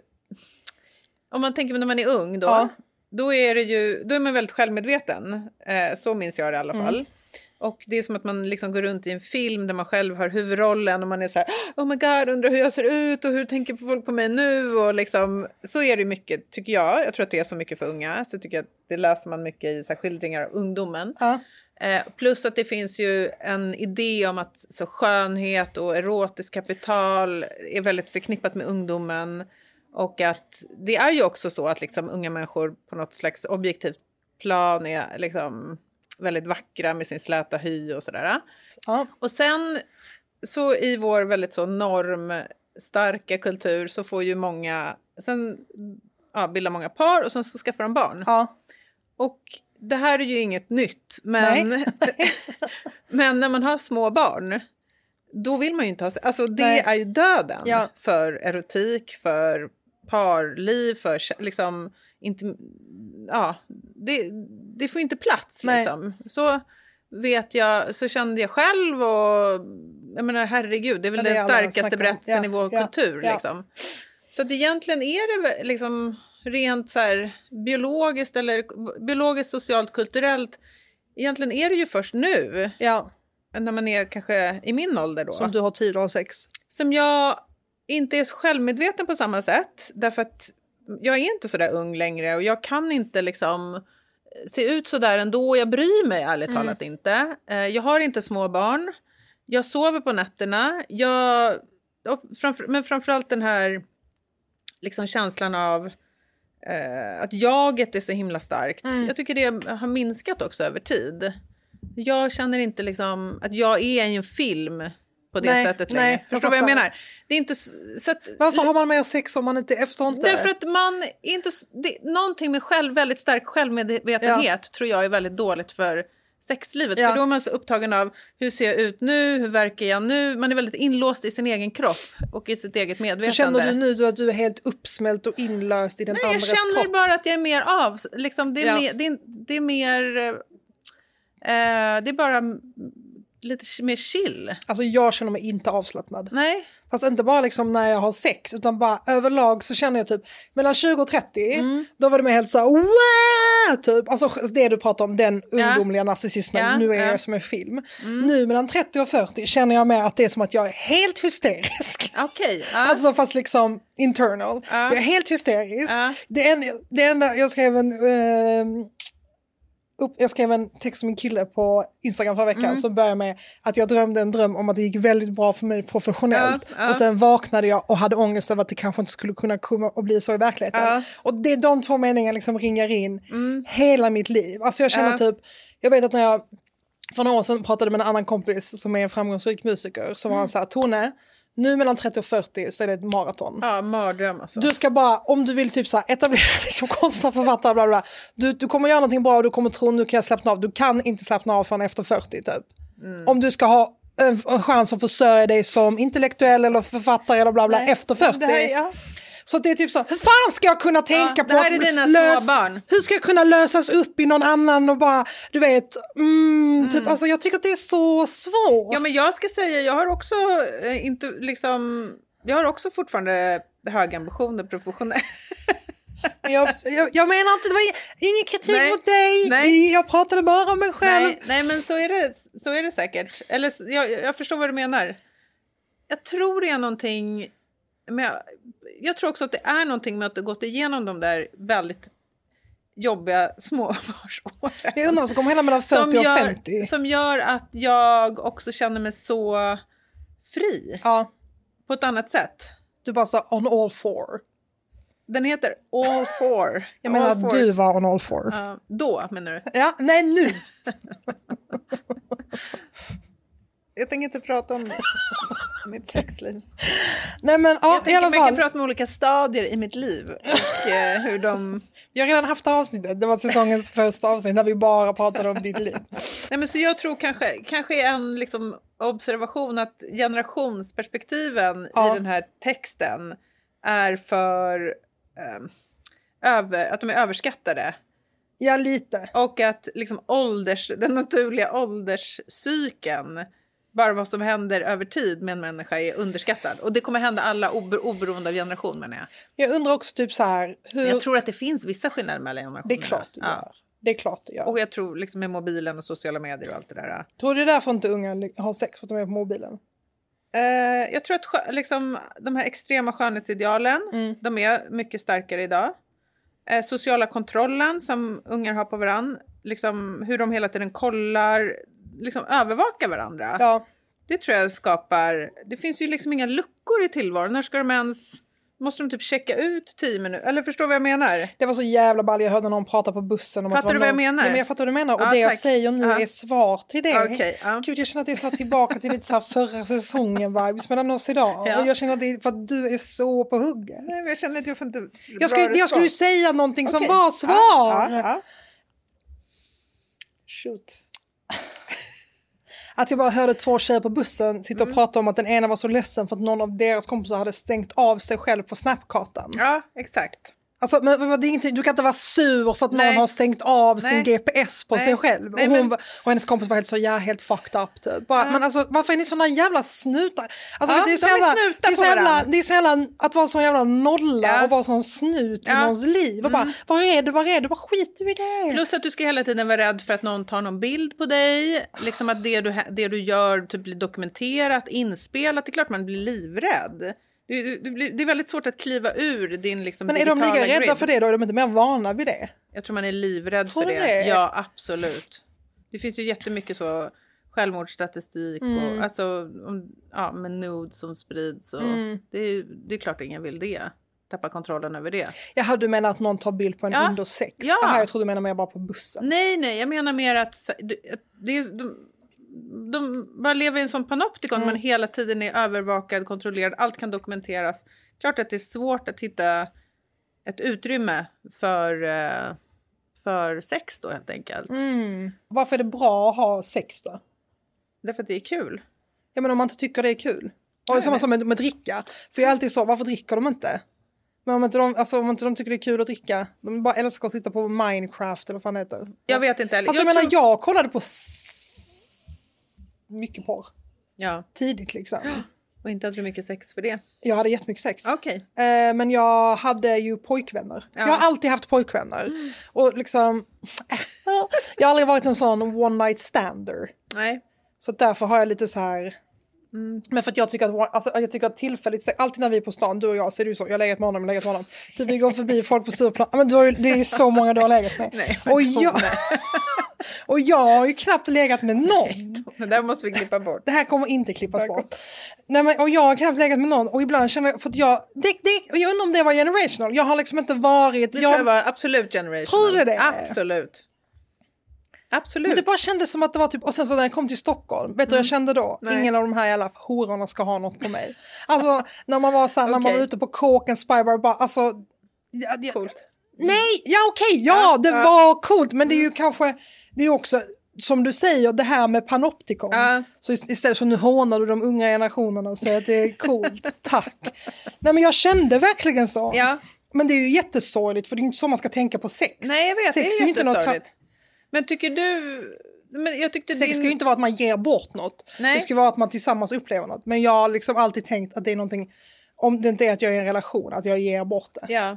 om man tänker på när man är ung då ja. Då är det ju då är man väldigt självmedveten. Eh, så minns jag det i alla fall. Mm. Och det är som att man liksom går runt i en film där man själv har huvudrollen och man är så här oh my god, undrar hur jag ser ut och hur tänker folk på mig nu och liksom så är det mycket tycker jag. Jag tror att det är så mycket för unga så tycker jag att det läser man mycket i så här, skildringar av ungdomen. Ja. Eh, plus att det finns ju en idé om att så skönhet och erotisk kapital är väldigt förknippat med ungdomen och att det är ju också så att liksom unga människor på något slags objektivt plan är liksom väldigt vackra med sin släta hy och sådär. Ja. Och sen så i vår väldigt så normstarka kultur så får ju många sen ja, bildar många par och sen så skaffar de barn. Ja. Och det här är ju inget nytt, men, men när man har små barn, då vill man ju inte ha... Alltså det Nej. Är ju döden ja. För erotik, för parliv, för liksom... Inte, ja, det, det får inte plats liksom. Så vet jag, så kände jag själv och... Jag menar, herregud, det är väl ja, det den starkaste berättelsen ja, i vår ja, kultur ja. Liksom. Så att egentligen är det liksom... rent så här biologiskt eller biologiskt, socialt, kulturellt egentligen är det ju först nu ja. När man är kanske i min ålder då. Som du har tid att ha sex. Som jag inte är självmedveten på samma sätt därför att jag är inte så där ung längre och jag kan inte liksom se ut så där ändå. Jag bryr mig ärligt mm. talat inte. Jag har inte små barn. Jag sover på nätterna. Jag, framför, men framförallt den här liksom känslan av Uh, att jaget är så himla starkt. Mm. Jag tycker det har minskat också över tid. Jag känner inte liksom att jag är i en film på det nej, sättet längre. Nej, förstår du vad jag menar? Det är inte så att, varför har man mer sex om man inte efter inte? Därför att man inte det, någonting med själv väldigt stark självmedvetenhet ja. Tror jag är väldigt dåligt för sexlivet. Ja. För då är man så upptagen av hur ser jag ut nu, hur verkar jag nu. Man är väldigt inlåst i sin egen kropp och i sitt eget medvetande. Så känner du nu att du är helt uppsmält och inlöst i den Nej, andres kropp? Nej, jag känner bara att jag är mer av. Liksom, det, är ja. mer, det, är, det är mer... det är bara m- lite mer chill. Alltså jag känner mig inte avslappnad. Nej. Fast inte bara liksom när jag har sex, utan bara överlag så känner jag typ mellan tjugo och trettio, Mm. då var det mer helt så här, wow! Typ. Alltså det du pratar om, den ungdomliga narcissismen, Ja, nu är ja. jag som en film. Nu mellan trettio och fyrtio känner jag med att det är som att jag är helt hysterisk. Okej. Ja. Alltså fast liksom internal. Ja. Jag är helt hysterisk. Ja. Det, enda, det enda, jag skrev en... Eh, upp, jag skrev en text om min kille på Instagram förra veckan Mm. som börjar med att jag drömde en dröm om att det gick väldigt bra för mig professionellt. Ja, ja. Och sen vaknade jag och hade ångest över att det kanske inte skulle kunna komma och bli så i verkligheten. Ja. Och det är de två meningarna liksom ringar in Mm. hela mitt liv. Alltså jag känner Ja. typ, jag vet att när jag för några år sedan pratade med en annan kompis som är en framgångsrik musiker, så var han så här, Tone, nu mellan trettio och fyrtio så är det ett maraton. Ja, mardröm alltså. Du ska bara, om du vill typ så här etablera dig som konstnär, författare, bla bla, du, du kommer göra någonting bra och du kommer tro nu kan jag slappna av. Du kan inte slappna av förrän efter fyrtio typ. Mm. Om du ska ha en, en chans att försörja dig som intellektuell eller författare eller bla bla Nej, efter fyrtio. det här, ja. Så det är typ så, hur fan ska jag kunna tänka Ja, på det här att är dina lös- småbarn. hur ska jag kunna lösas upp i någon annan och bara, du vet, mm, typ, alltså jag tycker att det är så svårt. Ja, men jag ska säga, jag har också eh, inte liksom, jag har också fortfarande höga ambitioner professionellt. Jag, jag, jag menar inte, det var ingen kritik Nej, mot dig, nej. jag pratade bara om mig själv. Nej, nej, men så är det, så är det säkert. Eller jag, jag förstår vad du menar. Jag tror det är någonting, men jag, jag tror också att det är någonting med att du gått igenom de där väldigt jobbiga småbarnsåren. Jag undrar vad som kommer hända mellan fyrtio Som och gör, femtio. som gör att jag också känner mig så fri Ja, på ett annat sätt. du bara sa on all four. Den heter All Four. Jag menar All att Four. du var on all four. Ja, då menar du? Ja, nej nu. Jag tänker inte prata om mitt sexliv. Nej men ja, Jag i tänker alla man kan fall. prata om olika stadier i mitt liv. Och eh, hur de... Jag har redan haft det avsnittet. Det var säsongens första avsnitt där vi bara pratade om ditt liv. Nej, men så jag tror kanske, kanske en liksom observation att generationsperspektiven Ja. i den här texten är för ehm, över, att de är överskattade. Ja, lite. Och att liksom ålders, den naturliga ålderscykeln, bara vad som händer över tid med en människa är underskattad. Och det kommer hända alla ober, oberoende av generation, menar jag. Jag undrar också typ så här. Hur... Jag tror att det finns vissa skillnader mellan generationerna. Det är klart det gör. Ja. Det är klart det gör. Och jag tror liksom med mobilen och sociala medier och allt det där. Tror du det är därför inte unga har sex för att de är på mobilen? Eh, jag tror att skö- liksom, de här extrema skönhetsidealen, Mm. de är mycket starkare idag. Eh, sociala kontrollen som ungar har på varann, liksom, hur de hela tiden kollar, liksom övervakar varandra. Ja. Det tror jag skapar, det finns ju liksom inga luckor i tillvaron. När ska de ens, måste de typ checka ut tio minuter? Eller förstår vad jag menar? Det var så jävla ball. Jag hörde någon prata på bussen. Om Fattar att det var du vad jag någon... menar? Ja, men jag fattar vad du menar. Och Ja, det jag tack. säger nu Ja. är svar till det. Okej, ja. Gud, jag känner att det är så här tillbaka till lite så här förra säsongen vibes mellan oss idag. Ja. Och jag känner att det är för att du är så på hugget. Nej, men jag känner att jag får inte Jag, ska, bra jag skulle ju respons. säga någonting som Okej. var svar. Ja, ja, ja. Shoot. Att jag bara hörde två tjejer på bussen sitta och Mm. prata om att den ena var så ledsen för att någon av deras kompisar hade stängt av sig själv på Snapkartan. Ja, exakt. Alltså, men, men det är inte, du kan inte vara sur för att Nej. någon har stängt av Nej. sin G P S på Nej. sig själv. Nej, och, hon, men- var- och hennes kompis var helt så, ja, helt fucked up typ. Bara, Ja. Men alltså, varför är ni såna jävla snutar? Alltså, Ja, det är så de är jävla, snutar det är så på jävla, varandra. det är så jävla, att vara sån jävla nolla Ja. och vara sån snut i Ja. någons liv. Och bara, var är du, var är du? Bara skit du i det. Plus att du ska hela tiden vara rädd för att någon tar någon bild på dig. Liksom att det du, det du gör typ blir dokumenterat, inspelat. Det är klart man blir livrädd. Det, det, blir- det är väldigt svårt att kliva ur din liksom, Men är de digitala lika rädda grid. för det då? Är de inte mer vana vid det? Jag tror man är livrädd Tror för du det. det? Ja, absolut. Det finns ju jättemycket så självmordsstatistik Mm. och alltså, om, ja, med nudes som sprids. Och Mm. det, är, det är klart ingen vill det. Tappa kontrollen över det. Jaha, du menar att någon tar bild på en Ja. under sex? Ja. Aha, jag tror du menar mer bara på bussen. Nej, nej, jag menar mer att, s- det- att det är, de, de bara lever i en sån panoptikon. Mm. Man hela tiden är övervakad, kontrollerad, allt kan dokumenteras. Klart att det är svårt att hitta ett utrymme för, eh, för sex då helt enkelt. Mm. Varför är det bra att ha sex då? Därför att det är kul. Ja, men om man inte tycker det är kul. Och det är Nej, samma men- som med, med dricka. För jag är alltid så, varför dricker de inte? Men om inte, de, alltså, om inte de tycker det är kul att dricka, de bara älskar att sitta på Minecraft eller vad fan det heter. Jag vet inte heller. Alltså jag, jag menar, tror... jag kollade på s- mycket porr. Ja. Tidigt liksom. Och inte hade du mycket sex för det? Jag hade jättemycket sex. Okej. Eh, men jag hade ju pojkvänner. Ja. Jag har alltid haft pojkvänner. Mm. Och liksom... jag har aldrig varit en sån one night stander. Nej. Så därför har jag lite så här... Mm. Men för att jag tycker att, alltså, jag tycker att tillfälligt, alltid när vi är på stan, du och jag, så är det ju så, jag har legat med honom, jag har legat med honom. Typ vi går förbi folk på Stureplan, men du har ju, det är så många du har legat med. Nej, och, jag, och jag har ju knappt legat med någon. Det där måste vi klippa bort. Det här kommer inte klippas bort. Nej, men, och jag har knappt legat med någon, och ibland känner jag, för att jag, det, det, jag undrar om det var generational, jag har liksom inte varit... Det jag, tror jag var absolut generational. Tror du det? Absolut. Absolut. Men det bara kändes som att det var typ, och sen så när jag kom till Stockholm, vet du mm. vad jag kände då? Nej. Ingen av de här jävla hororna ska ha något på mig. Alltså när man var så här, okay. när man var ute på kåken, Spybar, bara, alltså... Ja, ja, coolt. Nej, ja okej, okay, ja, ja det ja. var coolt, men det är ju kanske, det är också, som du säger, det här med panoptikon. Ja. Så istället så nu hånar du de unga generationerna och säger att det är coolt, tack. Nej men jag kände verkligen så. Ja. Men det är ju jättesorgligt, för det är inte så man ska tänka på sex. Nej, jag vet, sex det är, är jättesorgligt. Tra- Men tycker du... Men jag tyckte sex din... ska ju inte vara att man ger bort något. Nej. Det ska vara att man tillsammans upplever något. Men jag har liksom alltid tänkt att det är någonting... Om det inte är att jag är i en relation, att jag ger bort det. Ja.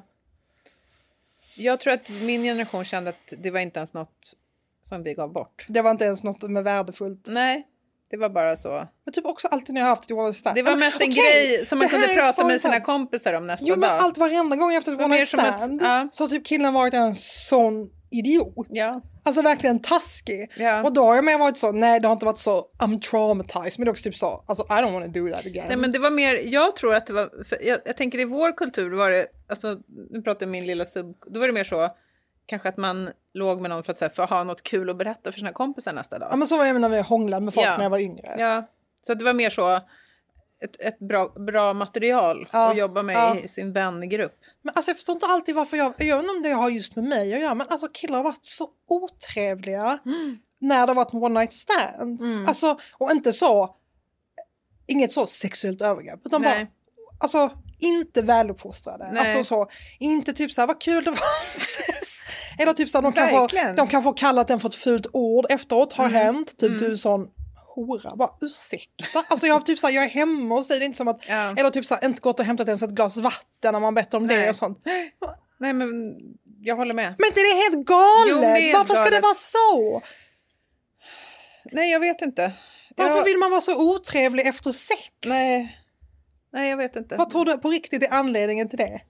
Jag tror att min generation kände att det var inte ens något som vi gav bort. Det var inte ens något med värdefullt. Nej, det var bara så. Men typ också alltid när jag har haft ett one night stand. Det var mest en okay. grej som man kunde prata med sina kompisar om nästa jo, dag. Jo, men allt varenda gång efter ett one night stand ett, ja. så har typ killen varit en sån idiot. Ja. Alltså verkligen taskig. Ja. Och då har jag mer varit så, nej det har inte varit så I'm traumatized, men det är också typ så, alltså I don't want to do that again. Nej men det var mer, jag tror att det var, för jag, jag tänker i vår kultur var det, alltså nu pratar jag min lilla sub, då var det mer så, kanske att man låg med någon för att, så här, för att ha något kul att berätta för sina kompisar nästa dag. Ja men så var jag när vi hånglade med folk ja. när jag var yngre. Ja, så att det var mer så, ett, ett bra, bra material ja. att jobba med ja. i sin vängrupp. Men alltså jag förstår inte alltid varför jag, jag vet inte om det har just med mig att göra, men alltså killar har varit så otrevliga mm. när det har varit one night stands. Mm. Alltså, och inte så, inget så sexuellt övergrepp, utan Nej. bara, alltså inte väluppfostrade. Nej. Alltså så, inte typ så här, vad kul det var. Eller typ så här, de kan, få, de kan få kallat den för ett fult ord efteråt, har mm. hänt, typ mm. du sån hora, bara ursäkta. Alltså jag har typ såhär, jag är hemma och säger det inte som att, ja. eller typ såhär, inte gått och hämtat ens ett glas vatten när man bett om Nej. det och sånt. Nej men, jag håller med. Men det är helt galet! Jo, är Varför galet. ska det vara så? Nej, jag vet inte. Varför jag... vill man vara så otrevlig efter sex? Nej, Nej jag vet inte. Vad tror du på riktigt är anledningen till det?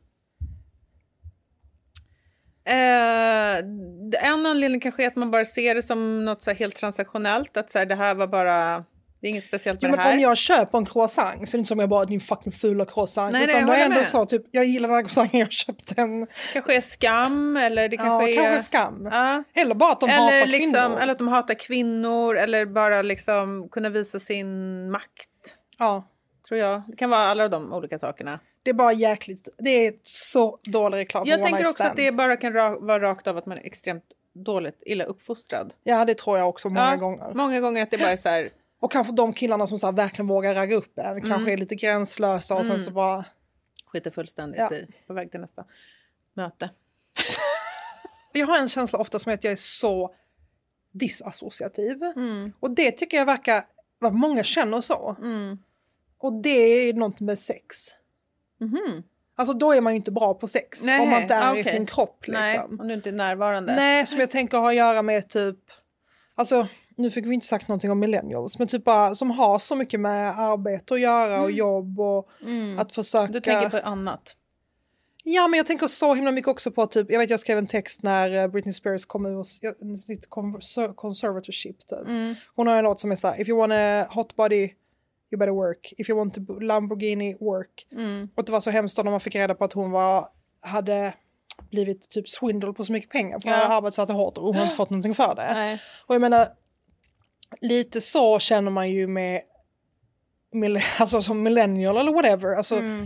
Eh, en anledning kanske är att man bara ser det som något så här helt transaktionellt, att så här, det här var bara, det är inget speciellt med jo, det här. Om jag köper en croissant så är det inte som jag bara, din fucking fula croissant. Nej, utan nej, det är ändå med. så, typ, jag gillar den här croissanten, jag köpte den. Kanske är skam, eller det kanske ja, är... kanske skam. Ja. Eller bara att de eller hatar liksom, kvinnor. Eller att de hatar kvinnor, eller bara liksom kunna visa sin makt. Ja. Tror jag. Det kan vara alla de olika sakerna. Det är bara jäkligt, det är så dålig reklam. Jag tänker också att det bara kan ra- vara rakt av att man är extremt dåligt, illa uppfostrad. Ja, det tror jag också många ja, gånger. Många gånger att det bara är så här... Och kanske de killarna som så här verkligen vågar ragga upp en, mm. kanske är lite gränslösa och mm. sen så bara... Skiter fullständigt ja. i, på väg till nästa möte. Jag har en känsla ofta som att jag är så disassociativ. Mm. Och det tycker jag verkar, vad många känner så. Mm. Och det är något med sex. Mm-hmm. Alltså då är man ju inte bra på sex. Nej, om man inte är okay. i sin kropp liksom. Nej, om du inte är närvarande. Nej, som jag tänker har att göra med typ... Alltså, nu fick vi inte sagt någonting om millennials. Men typ bara som har så mycket med arbete att göra och mm. jobb och mm. att försöka... Du tänker på annat. Ja, men jag tänker så himla mycket också på typ... Jag vet jag skrev en text när Britney Spears kom ur sitt conservatorship typ. Mm. Hon har en låt som är så här: if you want a hot body... you better work. If you want to Lamborghini, work. Mm. Och det var så hemskt när man fick reda på att hon var, hade blivit typ swindled på så mycket pengar. För hon ja. hade arbetat hårt och hon hade inte fått någonting för det. Nej. Och jag menar, lite så känner man ju med, alltså som millennial eller whatever. Alltså, mm.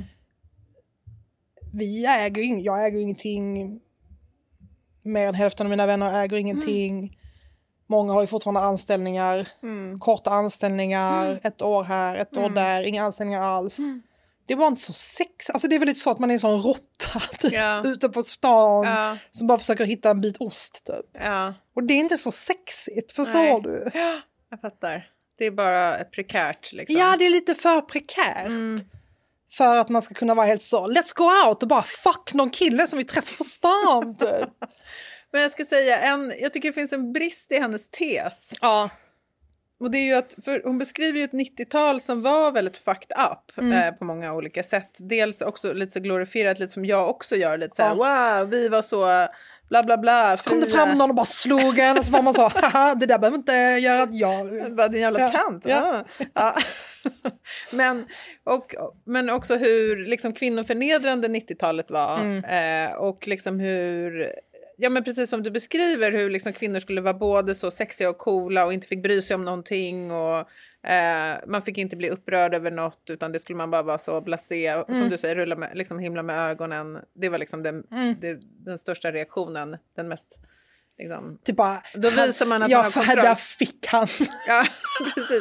vi äger ju, jag äger ju ingenting. Mer än hälften av mina vänner äger ingenting. Mm. Många har ju fortfarande anställningar, mm. korta anställningar, mm. ett år här, ett år mm. där, inga anställningar alls. Mm. det var inte så sex. Alltså det är väl lite så att man är en sån råtta typ, Ja. ute på stan Ja. som bara försöker hitta en bit ost typ. Ja. Och det är inte så sexigt, Nej. förstår du? Ja, jag fattar. Det är bara prekärt liksom. Ja, det är lite för prekärt. Mm. För att man ska kunna vara helt så, let's go out och bara fuck någon kille som vi träffar på stan typ. Men jag ska säga, en, jag tycker det finns en brist i hennes tes. Ja. Och det är ju att, för hon beskriver ju ett nittiotal som var väldigt fucked up Mm. eh, på många olika sätt. Dels också lite så glorifierat, lite som jag också gör. Lite så här, Ja. wow, vi var så bla bla bla. Så kom det fram någon och bara slog en och så var man så, haha, det där behöver inte göra att jag... Bara, din jävla Ja. tant. Ja. Ja. Ja. men, och, men också hur liksom, kvinnoförnedrande nittiotalet var. Mm. Eh, och liksom hur... Ja men precis som du beskriver hur liksom kvinnor skulle vara både så sexiga och coola och inte fick bry sig om någonting och eh, man fick inte bli upprörd över något utan det skulle man bara vara så blasé och Mm. som du säger rulla med, liksom himla med ögonen. Det var liksom den, Mm. det, den största reaktionen, den mest liksom, Typ bara, då visar man att ja, man har för kontroll. där fick han. Ja, precis.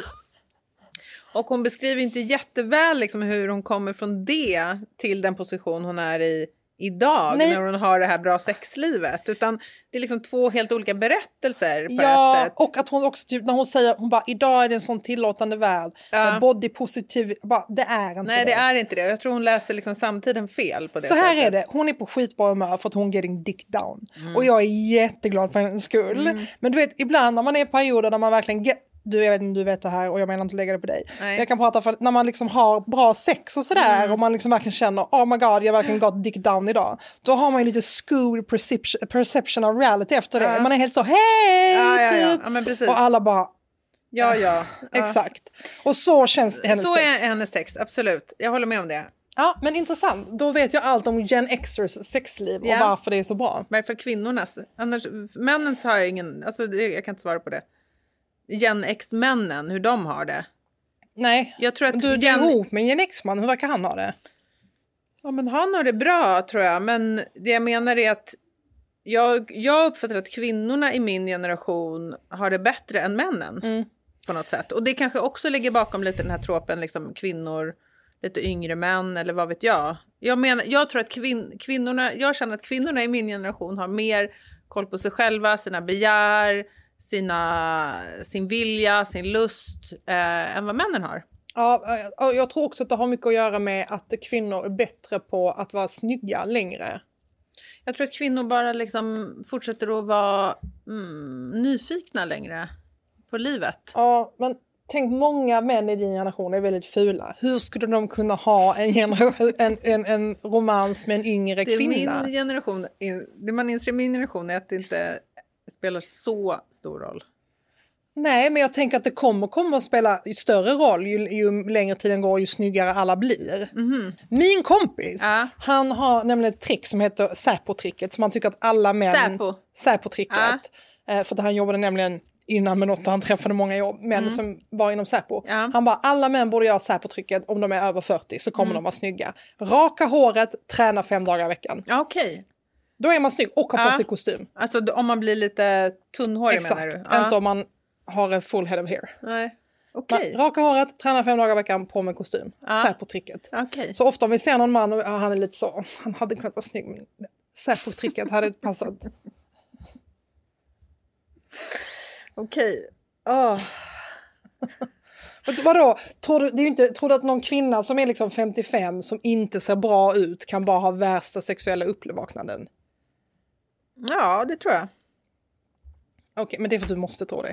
Och hon beskriver inte jätteväl liksom hur hon kommer från det till den position hon är i idag. Nej. När hon har det här bra sexlivet. Utan det är liksom två helt olika berättelser på Ja, ett sätt. och att hon också typ, när hon säger, hon bara, idag är det en sån tillåtande värld. Ja. Body positiv, bara, det är inte Nej, det är inte det. Jag tror hon läser liksom samtiden fel på det så här sättet. är det, hon är på skitbra humör för att hon getting dick down. Mm. Och jag är jätteglad för hennes skull. Men du vet, ibland när man är i perioder där man verkligen get, du, jag vet inte om du vet det här och jag menar inte lägga det på dig. Nej. Jag kan prata för när man liksom har bra sex och sådär Mm. och man liksom verkligen känner, oh my god, jag har verkligen gått dick down idag. Då har man ju lite skewed perception, perception of reality efter det. Ja. Man är helt så, hej! Ja, ja, ja. Typ. Ja, men precis. Och alla bara, Ja, ja. ja. exakt. Och så känns hennes Så text. är hennes text, absolut. Jag håller med om det. Ja, men intressant. Då vet jag allt om Gen Xers sexliv och Ja. varför det är så bra. I varje fall kvinnornas. Annars, männens har jag ingen... Alltså, det, jag kan inte svara på det. Gen X-männen, hur de har det. Nej, Jag tror att du, du är Gen... ihop med en Gen X-man, hur verkar han ha det? Ja, men han har det bra, tror jag. Men det jag menar är att jag, jag uppfattar att kvinnorna i min generation har det bättre än männen. Mm. På något sätt. Och det kanske också ligger bakom lite den här tropen, liksom kvinnor, lite yngre män eller vad vet jag. Jag menar, jag tror att kvin, kvinnorna, jag känner att kvinnorna i min generation har mer koll på sig själva, sina begär, sina, sin vilja, sin lust eh, än vad männen har. Ja, och jag tror också att det har mycket att göra med att kvinnor är bättre på att vara snygga längre. Jag tror att kvinnor bara liksom fortsätter att vara mm, nyfikna längre på livet. Ja, men tänk, många män i din generation är väldigt fula. Hur skulle de kunna ha en, generation, en, en, en romans med en yngre Det är kvinna? min generation, det man inser i min generation är att det inte spelar så stor roll. Nej, men jag tänker att det kommer, kommer att spela större roll ju, ju längre tiden går, ju snyggare alla blir. Mhm. Min kompis, Ja. han har nämligen ett trick som heter Säpo-tricket, som han tycker att alla män... Säpo. Säpo-tricket. Eh, för att han jobbade nämligen innan med något där han träffade många jobb, män som var inom Säpo. Ja. Han bara, alla män borde göra Säpo-tricket om de är över fyrtio så kommer de vara snygga. Raka håret, träna fem dagar i veckan. Ja, okej. Då är man snygg och har på Ja. sig kostym. Alltså d- om man blir lite tunnhårig Exakt, menar du? Ja. inte om man har en full head of hair. Nej. Okej. Man, raka håret, träna fem dagar i veckan, på med kostym. Ja. Säpo-tricket. Okej. Så ofta om vi ser någon man och ja, han är lite så, han hade kunnat vara snygg, men Säpo-tricket hade passat. Okej. Åh. Vet du vadå? Tror du, det är ju inte, tror du att någon kvinna som är liksom femtiofem som inte ser bra ut kan bara ha värsta sexuella uppvaknanden? Ja, det tror jag. Okej, men det är för att du måste tro det.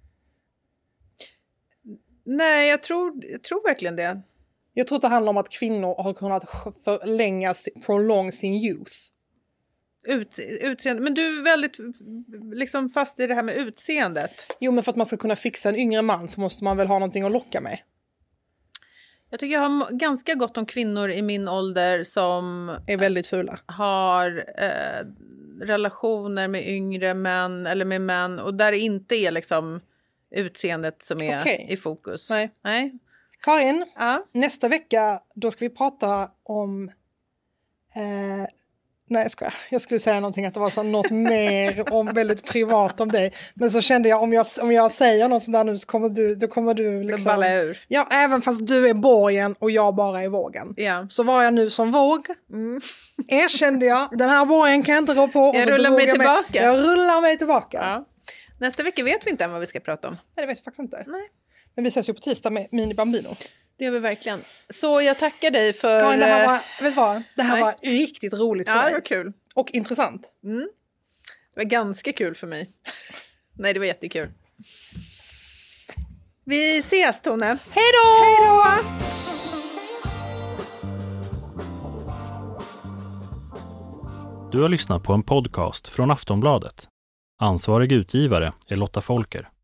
Nej, jag tror, jag tror verkligen det. Jag tror att det handlar om att kvinnor har kunnat förlänga, prolong sin youth. Ut, utseende. Men du är väldigt liksom fast i det här med utseendet. Jo, men för att man ska kunna fixa en yngre man så måste man väl ha någonting att locka med. Jag tycker jag har m- ganska gott om kvinnor i min ålder som Är väldigt fula. har eh, relationer med yngre män eller med män och där det inte är liksom utseendet som är Okej. i fokus. Nej. Nej. Karin, Ja. nästa vecka då ska vi prata om eh, Nej, jag skojar. Jag skulle säga någonting att det var så något mer om väldigt privat om dig. Men så kände jag om jag, om jag säger något sånt där nu så kommer du, då kommer du liksom... Det ballar ur. Ja, även fast du är borgen och jag bara är vågen. Ja. Så var jag nu som våg. Mm. Erkände jag, den här borgen kan jag inte rå på. Och Jag så rullar drog mig jag tillbaka. Jag rullar mig tillbaka. Ja. Nästa vecka vet vi inte än vad vi ska prata om. Nej, det vet jag faktiskt inte. Nej. Men vi ses ju på tisdag med Mini Bambino. Det gör vi verkligen. Så jag tackar dig för... Karin, det här var, vet du vad? Det här Nej. var riktigt roligt för Ja, mig. det var kul. Och intressant. Mm. Det var ganska kul för mig. Nej, det var jättekul. Vi ses, Tone. Hej då! Hej då! Du har lyssnat på en podcast från Aftonbladet. Ansvarig utgivare är Lotta Folker.